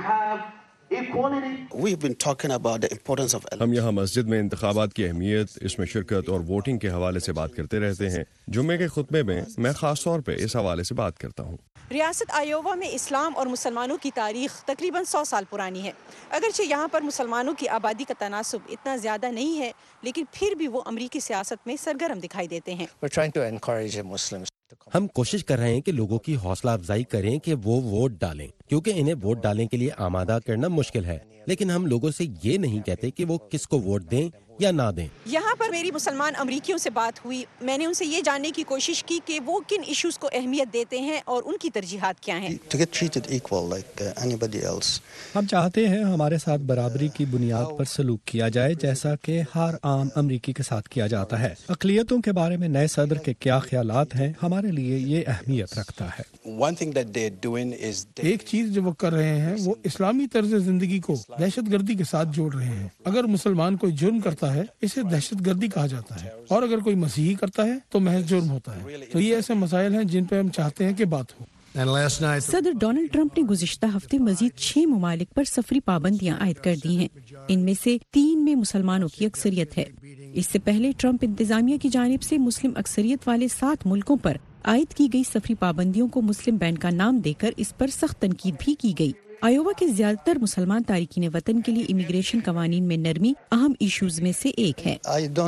हम यहाँ मस्जिद में इंतखाबात की अहमियत, इसमें शिरकत और वोटिंग के हवाले से बात करते रहते हैं। जुम्मे के खुतबे में मैं खास तौर पे इस हवाले से बात करता हूँ। रियासत आयोवा में इस्लाम और मुसलमानों की तारीख तकरीबन 100 साल पुरानी है। अगरचे यहाँ पर मुसलमानों की आबादी का तनासुब इतना ज़्यादा नहीं है, लेकिन फिर भी वो अमरीकी सियासत में सरगर्म दिखाई देते हैं। हम कोशिश कर रहे हैं कि लोगों की हौसला अफजाई करें कि वो वोट डालें, क्योंकि इन्हें वोट डालने के लिए आमादा करना मुश्किल है, लेकिन हम लोगों से ये नहीं कहते कि वो किसको वोट दें या ना दें। यहाँ पर मेरी मुसलमान अमरीकियों से बात हुई। मैंने उनसे ये जानने की कोशिश की कि वो किन इश्यूज को अहमियत देते हैं और उनकी तरजीहात क्या हैं। हम चाहते हैं हमारे साथ बराबरी की बुनियाद पर सलूक किया जाए, जैसा कि हर आम अमरीकी के साथ किया जाता है। अक़लियतों के बारे में नए सदर के क्या ख्यालात हैं, हमारे लिए ये अहमियत रखता है। एक चीज जो वो कर रहे हैं वो इस्लामी तर्ज जिंदगी को दहशतगर्दी के साथ जोड़ रहे हैं। अगर मुसलमान कोई जुर्म करता है इसे दहशतगर्दी कहा जाता है, और अगर कोई मसीही करता है तो महज जुर्म होता है। तो ये ऐसे मसाइल हैं जिन पे हम चाहते हैं कि बात हो। सदर डोनाल्ड ट्रंप ने गुज़िश्ता हफ्ते मजीद 6 ममालिक पर सफरी पाबंदियां आयद कर दी हैं। इनमें से 3 में मुसलमानों की अक्सरियत है। इससे पहले ट्रंप इंतजामिया की जानिब से मुस्लिम अक्सरियत वाले 7 मुल्कों पर आयद की गई सफरी पाबंदियों को मुस्लिम बैन का नाम देकर इस पर सख्त तनकीद भी की गई। आयोवा के ज्यादातर मुसलमान तारिकीन वतन के लिए इमिग्रेशन कवानीन में नरमी अहम इश्यूज में से एक है।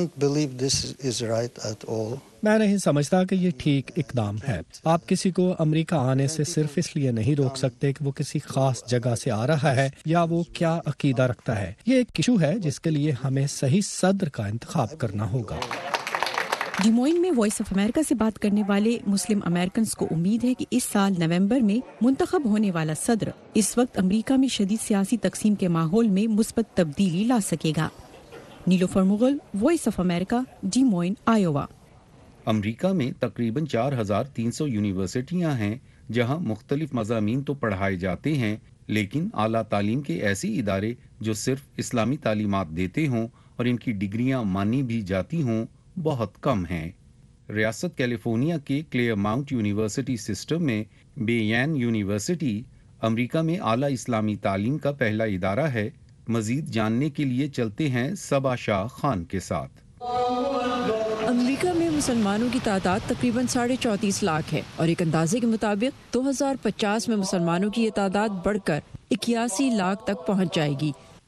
मैं नहीं समझता कि ये ठीक इकदाम है। आप किसी को अमेरिका आने से सिर्फ इसलिए नहीं रोक सकते कि वो किसी खास जगह से आ रहा है या वो क्या अकीदा रखता है। ये एक इशू है जिसके लिए हमें सही सदर का इंतखाब करना होगा। डिमोइन में वॉइस ऑफ अमेरिका से बात करने वाले मुस्लिम अमेरिकन को उम्मीद है कि इस साल नवंबर में मुंतखब होने वाला सदर इस वक्त अमेरिका में शदीद सियासी तकसीम के माहौल में मुस्बत तब्दीली ला सकेगा। Nilofar Mughal, voice of America, Des Moines, Iowa. अमेरिका में तकरीबन 4300 यूनिवर्सिटियां हैं जहां मुख्तलिफ मज़ामीन तो पढ़ाए जाते हैं, लेकिन आला तालीम के ऐसे इदारे जो सिर्फ इस्लामी तालीमात देते हों और इनकी डिग्रियां मानी भी जाती हों बहुत कम हैं। रियासत कैलिफोर्निया के क्लेयरमाउंट यूनिवर्सिटी सिस्टम में बेयन यूनिवर्सिटी अमेरिका में आला इस्लामी तालीम का पहला इदारा है। मजीद जानने के लिए चलते हैं सबा शाह खान के साथ। अमेरिका में मुसलमानों की तादाद तकरीबन 34.5 लाख है और एक अंदाजे के मुताबिक 2050 में मुसलमानों की ये तादाद बढ़कर 81 लाख तक पहुंच जाएगी।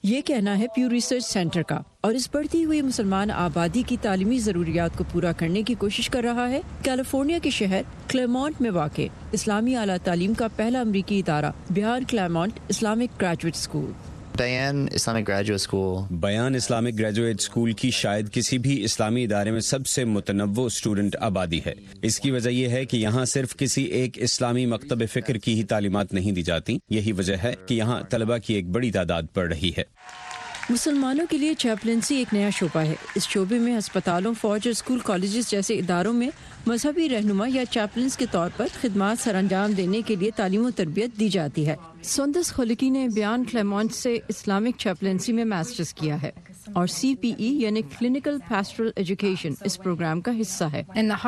یہ کہنا ہے پیو ریسرچ سینٹر کا، اور اس بڑھتی ہوئی مسلمان آبادی کی تعلیمی ضروریات کو پورا کرنے کی کوشش کر رہا ہے۔ کیلیفورنیا کے شہر کلیمونٹ میں واقع اسلامی اعلیٰ تعلیم کا پہلا امریکی ادارہ Bayan Claremont Islamic graduate school. Bayan Islamic graduate school کی شاید کسی بھی اسلامی ادارے میں سب سے متنوع اسٹوڈنٹ آبادی ہے۔ اس کی وجہ یہ ہے کہ یہاں صرف کسی ایک اسلامی مکتب فکر کی ہی تعلیمات نہیں دی جاتی، یہی وجہ ہے کہ یہاں طلباء کی ایک بڑی تعداد پڑھ رہی ہے۔ مسلمانوں کے لیے چیپلنسی ایک نیا شعبہ ہے۔ اس شعبے میں ہسپتالوں، فوج اور اسکول کالجز جیسے اداروں میں مذہبی رہنما یا چیپلنس کے طور پر خدمات سر انجام دینے کے لیے تعلیم و تربیت دی جاتی ہے۔ سندس خلقی نے بیان کلیمونٹ سے اسلامک چیپلنسی میں ماسٹرز کیا ہے اور CPE یعنی کلینکل پیسٹرل ایجوکیشن اس پروگرام کا حصہ ہے۔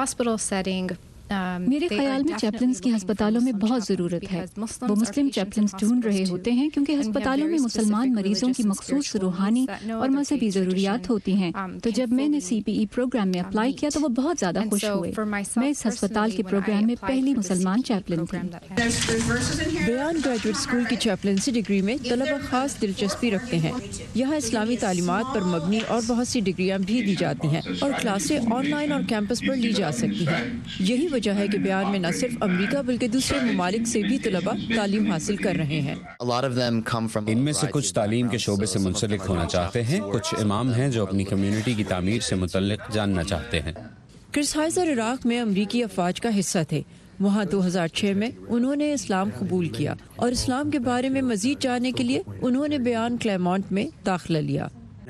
میرے خیال میں چیپلنس کی ہسپتالوں میں بہت ضرورت ہے۔ وہ مسلم چیپلنس ڈھونڈ رہے ہوتے ہیں کیونکہ ہسپتالوں میں مسلمان مریضوں کی مخصوص روحانی اور مذہبی ضروریات ہوتی ہیں۔ تو جب میں نے CPE پروگرام میں اپلائی کیا تو وہ بہت زیادہ خوش ہوئے۔ میں اس ہسپتال کے پروگرام میں پہلی مسلمان چیپلن تھی۔ بیان گریجویٹ اسکول کی چیپلنسی ڈگری میں طلبہ خاص دلچسپی رکھتے ہیں۔ یہاں اسلامی تعلیمات پر مبنی اور بہت سی ڈگریاں بھی دی جاتی ہیں اور کلاسیں آن لائن اور کیمپس پر لی جا سکتی ہیں۔ یہی وجہ ہے کہ بیان میں نہ صرف امریکہ بلکہ دوسرے ممالک سے بھی طلباء تعلیم حاصل کر رہے ہیں۔ ان میں سے کچھ تعلیم کے شعبے سے منسلک ہونا چاہتے ہیں، کچھ امام ہیں جو اپنی کمیونٹی کی تعمیر سے متعلق جاننا چاہتے ہیں۔ کرسائزر عراق میں امریکی افواج کا حصہ تھے۔ وہاں 2006 میں انہوں نے اسلام قبول کیا اور اسلام کے بارے میں مزید جاننے کے لیے انہوں نے بیان کلیمونٹ میں داخلہ لیا۔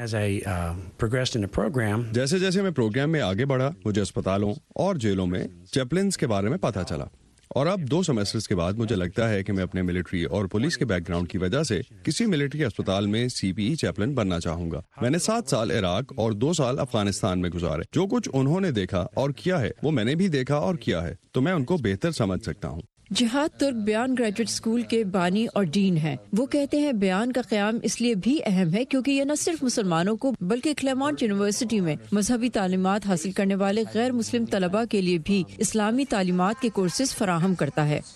جیسے جیسے میں پروگرام میں آگے بڑھا مجھے اسپتالوں اور جیلوں میں چیپلنس کے بارے میں پتہ چلا، اور اب 2 سیمسٹرز کے بعد مجھے لگتا ہے کہ میں اپنے ملٹری اور پولیس کے بیک گراؤنڈ کی وجہ سے کسی ملٹری اسپتال میں CPE چیپلن بننا چاہوں گا۔ میں نے 7 سال عراق اور 2 سال افغانستان میں گزارے۔ جو کچھ انہوں نے دیکھا اور کیا ہے وہ میں نے بھی دیکھا اور کیا ہے، تو میں ان کو بہتر سمجھ سکتا ہوں۔ جہاد ترک بیان گریجویٹ اسکول کے بانی اور ڈین ہیں۔ وہ کہتے ہیں بیان کا قیام اس لیے بھی اہم ہے کیونکہ یہ نہ صرف مسلمانوں کو بلکہ کلیمونٹ یونیورسٹی میں مذہبی تعلیمات حاصل کرنے والے غیر مسلم طلباء کے لیے بھی اسلامی تعلیمات کے کورسز فراہم کرتا ہے۔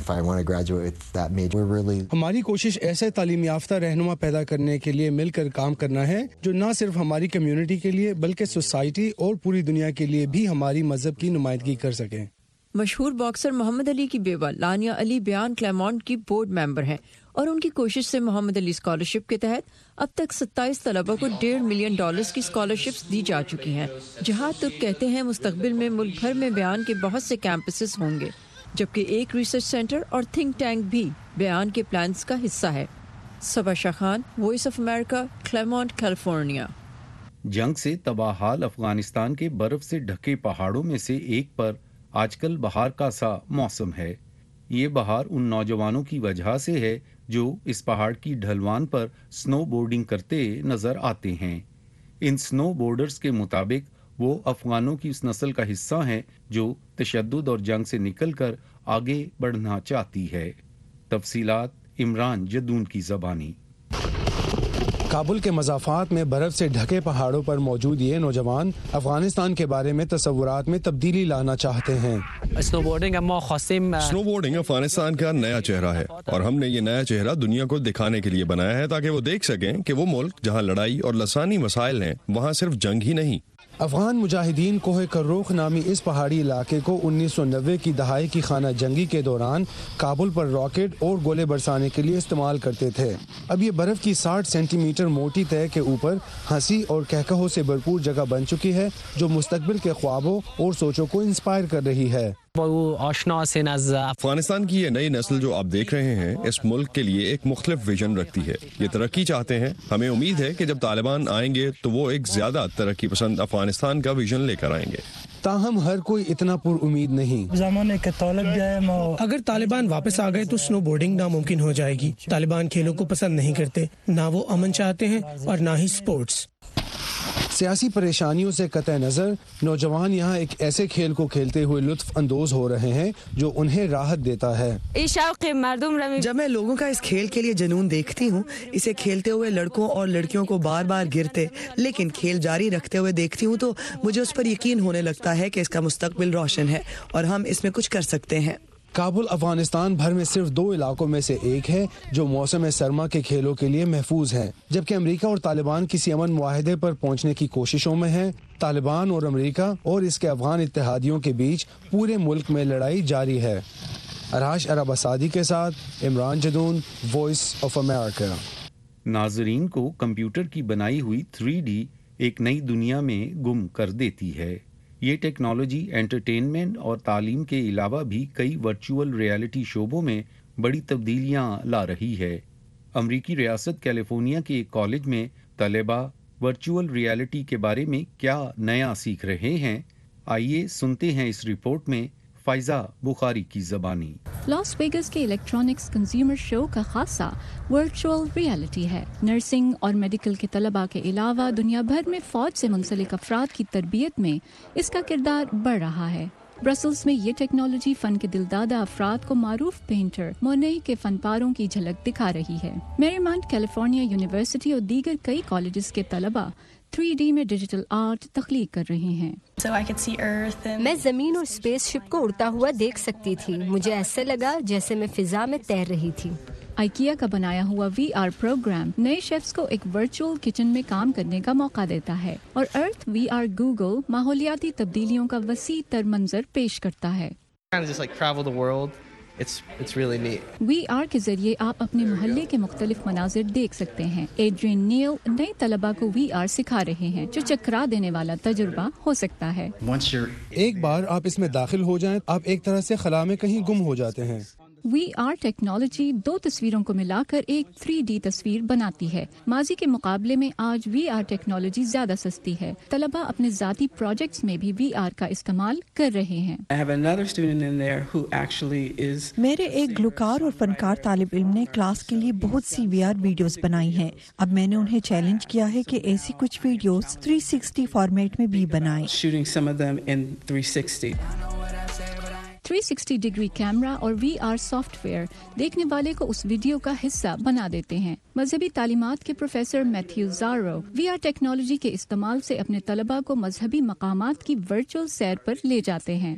ہماری کوشش ایسے تعلیم یافتہ رہنما پیدا کرنے کے لیے مل کر کام کرنا ہے جو نہ صرف ہماری کمیونٹی کے لیے بلکہ سوسائٹی اور پوری دنیا کے لیے بھی ہماری مذہب کی نمائندگی کر سکیں۔ مشہور باکسر محمد علی کی بیوہ لانیہ علی بیان کلیمونٹ کی بورڈ ممبر ہیں اور ان کی کوشش سے محمد علی اسکالرشپ کے تحت اب تک 27 طلباء کو $1.5 ملین کی اسکالرشپس دی جا چکی ہیں۔ جہاد ترک کہتے ہیں مستقبل میں ملک بھر میں بیان کے بہت سے کیمپسز ہوں گے، جبکہ ایک ریسرچ سینٹر اور تھنک ٹینک بھی بیان کے پلانز کا حصہ ہے۔ Saba Shah Khan, Voice of America, Claremont, California. جنگ سے تباہ حال افغانستان کے برف سے ڈھکے پہاڑوں میں سے ایک پر آج کل بہار کا سا موسم ہے۔ یہ بہار ان نوجوانوں کی وجہ سے ہے جو اس پہاڑ کی ڈھلوان پر سنو بورڈنگ کرتے نظر آتے ہیں۔ ان سنو بورڈرز کے مطابق وہ افغانوں کی اس نسل کا حصہ ہیں جو تشدد اور جنگ سے نکل کر آگے بڑھنا چاہتی ہے۔ تفصیلات عمران جدون کی زبانی۔ کابل کے مضافات میں برف سے ڈھکے پہاڑوں پر موجود یہ نوجوان افغانستان کے بارے میں تصورات میں تبدیلی لانا چاہتے ہیں۔ سنو بورڈنگ افغانستان کا نیا چہرہ ہے اور ہم نے یہ نیا چہرہ دنیا کو دکھانے کے لیے بنایا ہے تاکہ وہ دیکھ سکیں کہ وہ ملک جہاں لڑائی اور لسانی مسائل ہیں وہاں صرف جنگ ہی نہیں۔ افغان مجاہدین کوہ کروخ نامی اس پہاڑی علاقے کو 1990 کی دہائی کی خانہ جنگی کے دوران کابل پر راکٹ اور گولے برسانے کے لیے استعمال کرتے تھے۔ اب یہ برف کی 60 سینٹی میٹر موٹی تہ کے اوپر ہنسی اور کہکہوں سے بھرپور جگہ بن چکی ہے جو مستقبل کے خوابوں اور سوچوں کو انسپائر کر رہی ہے۔ افغانستان کی یہ نئی نسل جو آپ دیکھ رہے ہیں اس ملک کے لیے ایک مختلف ویژن رکھتی ہے۔ یہ ترقی چاہتے ہیں۔ ہمیں امید ہے کہ جب طالبان آئیں گے تو وہ ایک زیادہ ترقی پسند افغانستان کا ویژن لے کر آئیں گے۔ تاہم ہر کوئی اتنا پر امید نہیں۔ اگر طالبان واپس آ گئے تو سنو بورڈنگ ناممکن ہو جائے گی۔ طالبان کھیلوں کو پسند نہیں کرتے، نہ وہ امن چاہتے ہیں اور نہ ہی سپورٹس۔ سیاسی پریشانیوں سے قطع نظر نوجوان یہاں ایک ایسے کھیل کو کھیلتے ہوئے لطف اندوز ہو رہے ہیں جو انہیں راحت دیتا ہے۔ جب میں لوگوں کا اس کھیل کے لیے جنون دیکھتی ہوں، اسے کھیلتے ہوئے لڑکوں اور لڑکیوں کو بار بار گرتے لیکن کھیل جاری رکھتے ہوئے دیکھتی ہوں تو مجھے اس پر یقین ہونے لگتا ہے کہ اس کا مستقبل روشن ہے اور ہم اس میں کچھ کر سکتے ہیں۔ کابل افغانستان بھر میں صرف 2 علاقوں میں سے ایک ہے جو موسم سرما کے کھیلوں کے لیے محفوظ ہے، جبکہ امریکہ اور طالبان کسی امن معاہدے پر پہنچنے کی کوششوں میں ہیں۔ طالبان اور امریکہ اور اس کے افغان اتحادیوں کے بیچ پورے ملک میں لڑائی جاری ہے۔ ارحاش عرب اسادی کے ساتھ Imran Jadoon, Voice of America. ناظرین کو کمپیوٹر کی بنائی ہوئی 3D ایک نئی دنیا میں گم کر دیتی ہے۔ یہ ٹیکنالوجی انٹرٹینمنٹ اور تعلیم کے علاوہ بھی کئی ورچوئل ریالٹی شعبوں میں بڑی تبدیلیاں لا رہی ہے۔ امریکی ریاست کیلیفورنیا کے ایک کالج میں طلباء ورچوئل ریالٹی کے بارے میں کیا نیا سیکھ رہے ہیں، آئیے سنتے ہیں اس رپورٹ میں فائزہ بخاری کی زبانی۔ لاس ویگس کے الیکٹرانکس کنزیومر شو کا خاصہ ورچوئل ریالٹی ہے۔ نرسنگ اور میڈیکل کے طلباء کے علاوہ دنیا بھر میں فوج سے منسلک افراد کی تربیت میں اس کا کردار بڑھ رہا ہے۔ برسلز میں یہ ٹیکنالوجی فن کے دلدادہ افراد کو معروف پینٹر مونی کے فن پاروں کی جھلک دکھا رہی ہے۔ میریمونٹ کیلیفورنیا یونیورسٹی اور دیگر کئی کالجز کے طلباء 3D میں ڈیجیٹل آرٹ تخلیق کر رہے ہیں۔ میں زمین اور اسپیس شپ کو اڑتا ہوا دیکھ سکتی تھی، مجھے ایسے لگا جیسے میں فضا میں تیر رہی تھی۔ آئیکیا کا بنایا ہوا VR پروگرام نئے شیفز کو ایک ورچوئل کچن میں کام کرنے کا موقع دیتا ہے، اور ارتھ VR گوگل ماحولیاتی تبدیلیوں کا وسیع تر منظر پیش کرتا ہے۔ VR کے ذریعے آپ اپنے محلے کے مختلف مناظر دیکھ سکتے ہیں۔ ایڈرین نیل نئے طلباء کو VR سکھا رہے ہیں، جو چکرا دینے والا تجربہ ہو سکتا ہے۔ ایک بار آپ اس میں داخل ہو جائیں، آپ ایک طرح سے خلا میں کہیں گم ہو جاتے ہیں۔ VR ٹیکنالوجی 2 تصویروں کو ملا کر ایک 3D تصویر بناتی ہے۔ ماضی کے مقابلے میں آج VR ٹیکنالوجی زیادہ سستی ہے۔ طلباء اپنے ذاتی پروجیکٹس میں بھی VR کا استعمال کر رہے ہیں۔ میرے ایک گلوکار اور فنکار طالب علم نے کلاس کے لیے بہت سی VR ویڈیوز بنائی ہیں۔ اب میں نے انہیں چیلنج کیا ہے کہ ایسی کچھ ویڈیوز 360 فارمیٹ میں بھی بنائیں۔ 360 ڈگری کیمرہ اور VR سافٹ ویئر دیکھنے والے کو اس ویڈیو کا حصہ بنا دیتے ہیں۔ مذہبی تعلیمات کے professor Matthew Zaro VR technology کے استعمال سے اپنے طلباء کو مذہبی مقامات کی ورچوئل سیر پر لے جاتے ہیں۔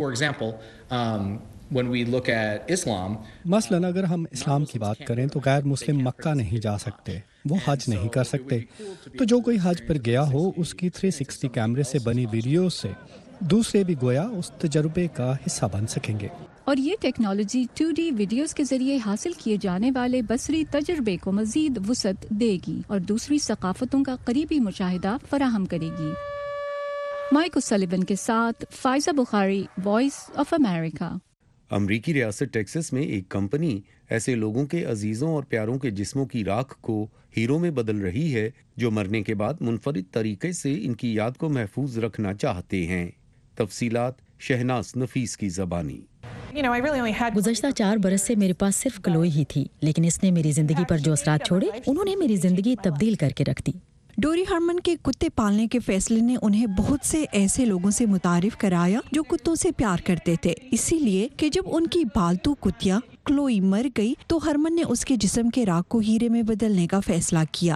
مثلاً اگر ہم اسلام کی بات کریں تو غیر مسلم مکہ نہیں جا سکتے، وہ حج نہیں کر سکتے، تو جو کوئی حج پر گیا ہو اس کی 360 کیمرے سے بنی ویڈیو سے دوسرے بھی گویا اس تجربے کا حصہ بن سکیں گے۔ اور یہ ٹیکنالوجی 2D ویڈیوز کے ذریعے حاصل کیے جانے والے بصری تجربے کو مزید وسعت دے گی اور دوسری ثقافتوں کا قریبی مشاہدہ فراہم کرے گی۔ مائک سلیون کے ساتھ Faiza Bukhari, Voice of America. امریکی ریاست ٹیکساس میں ایک کمپنی ایسے لوگوں کے عزیزوں اور پیاروں کے جسموں کی راکھ کو ہیروں میں بدل رہی ہے جو مرنے کے بعد منفرد طریقے سے ان کی یاد کو محفوظ رکھنا چاہتے ہیں۔ تفصیلات شہناز نفیس کی زبانی۔ گزشتہ 4 برس سے میرے پاس صرف کلوئی ہی تھی، لیکن اس نے میری زندگی پر جو اثرات چھوڑے انہوں نے میری زندگی تبدیل کر کے رکھ دی۔ ڈوری ہرمن کے کتے پالنے کے فیصلے نے انہیں بہت سے ایسے لوگوں سے متعارف کرایا جو کتوں سے پیار کرتے تھے، اسی لیے کہ جب ان کی پالتو کتیا کلوئی مر گئی تو ہرمن نے اس کے جسم کے راکھ کو ہیرے میں بدلنے کا فیصلہ کیا۔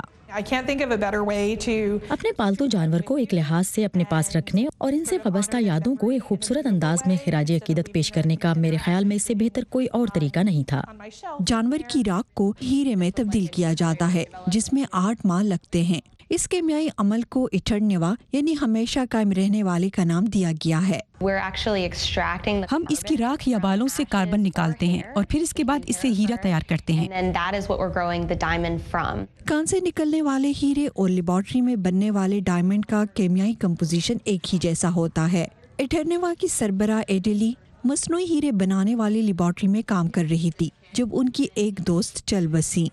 اپنے پالتو جانور کو ایک لحاظ سے اپنے پاس رکھنے اور ان سے وابستہ یادوں کو ایک خوبصورت انداز میں خراج عقیدت پیش کرنے کا میرے خیال میں اس سے بہتر کوئی اور طریقہ نہیں تھا۔ جانور کی راکھ کو ہیرے میں تبدیل کیا جاتا ہے جس میں 8 ماہ لگتے ہیں۔ اس کیمیائی عمل کو ایٹرنیوا یعنی ہمیشہ قائم رہنے والے کا نام دیا گیا ہے۔ ہم اس کی راکھ یا بالوں سے کاربن نکالتے ہیں اور پھر اس کے بعد اس سے ہیرا تیار کرتے ہیں۔ کان سے نکلنے والے ہیرے اور لیبارٹری میں بننے والے ڈائمنڈ کا کیمیائی کمپوزیشن ایک ہی جیسا ہوتا ہے۔ ایٹرنیوا کی سربراہ ایڈیلی مصنوعی ہیرے بنانے والی لیبارٹری میں کام کر رہی تھی جب ان کی ایک دوست چل بسی۔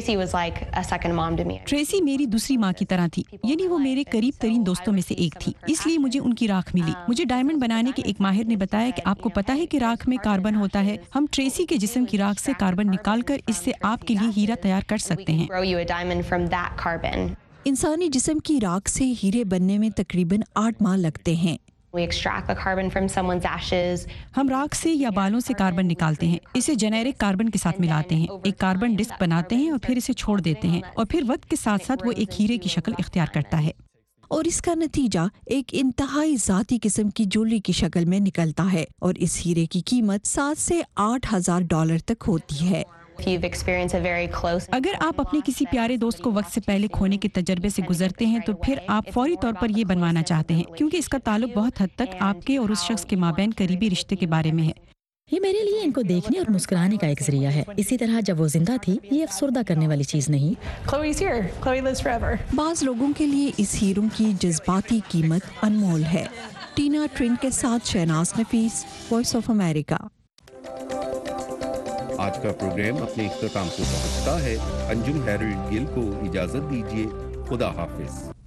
ٹریسی میری دوسری ماں کی طرح تھی، یعنی وہ میرے قریب ترین دوستوں میں سے ایک تھی، اس لیے مجھے ان کی راکھ ملی۔ مجھے ڈائمنڈ بنانے کے ایک ماہر نے بتایا کہ آپ کو پتہ ہے کہ راکھ میں کاربن ہوتا ہے، ہم ٹریسی کے جسم کی راکھ سے کاربن نکال کر اس سے آپ کے لیے ہیرا تیار کر سکتے ہیں۔ انسانی جسم کی راکھ سے ہیرے بننے میں تقریباً 8 ماہ لگتے ہیں۔ ہم راکھ سے یا بالوں سے کاربن نکالتے ہیں، اسے جنیرک کاربن کے ساتھ ملاتے ہیں، ایک کاربن ڈسک بناتے ہیں اور پھر اسے چھوڑ دیتے ہیں، اور پھر وقت کے ساتھ ساتھ وہ ایک ہیرے کی شکل اختیار کرتا ہے۔ اور اس کا نتیجہ ایک انتہائی ذاتی قسم کی جویلری کی شکل میں نکلتا ہے اور اس ہیرے کی قیمت 7 سے 8,000 ڈالر تک ہوتی ہے۔ اگر آپ اپنے کسی پیارے دوست کو وقت سے پہلے کھونے کے تجربے سے گزرتے ہیں تو پھر آپ فوری طور پر یہ بنوانا چاہتے ہیں، کیونکہ اس کا تعلق بہت حد تک آپ کے اور اس شخص کے مابین قریبی رشتے کے بارے میں ہے۔ یہ میرے لیے ان کو دیکھنے اور مسکرانے کا ایک ذریعہ ہے، اسی طرح جب وہ زندہ تھی یہ افسردہ کرنے والی چیز نہیں۔ بعض لوگوں کے لیے اس ہیروں کی جذباتی قیمت انمول ہے۔ ٹینا ٹرنٹ کے ساتھ Shahnaz Nafees, Voice of America. آج کا پروگرام اپنے اختتام کو پہنچتا ہے۔ انجم ہیرلڈ گل کو اجازت دیجیے۔ خدا حافظ۔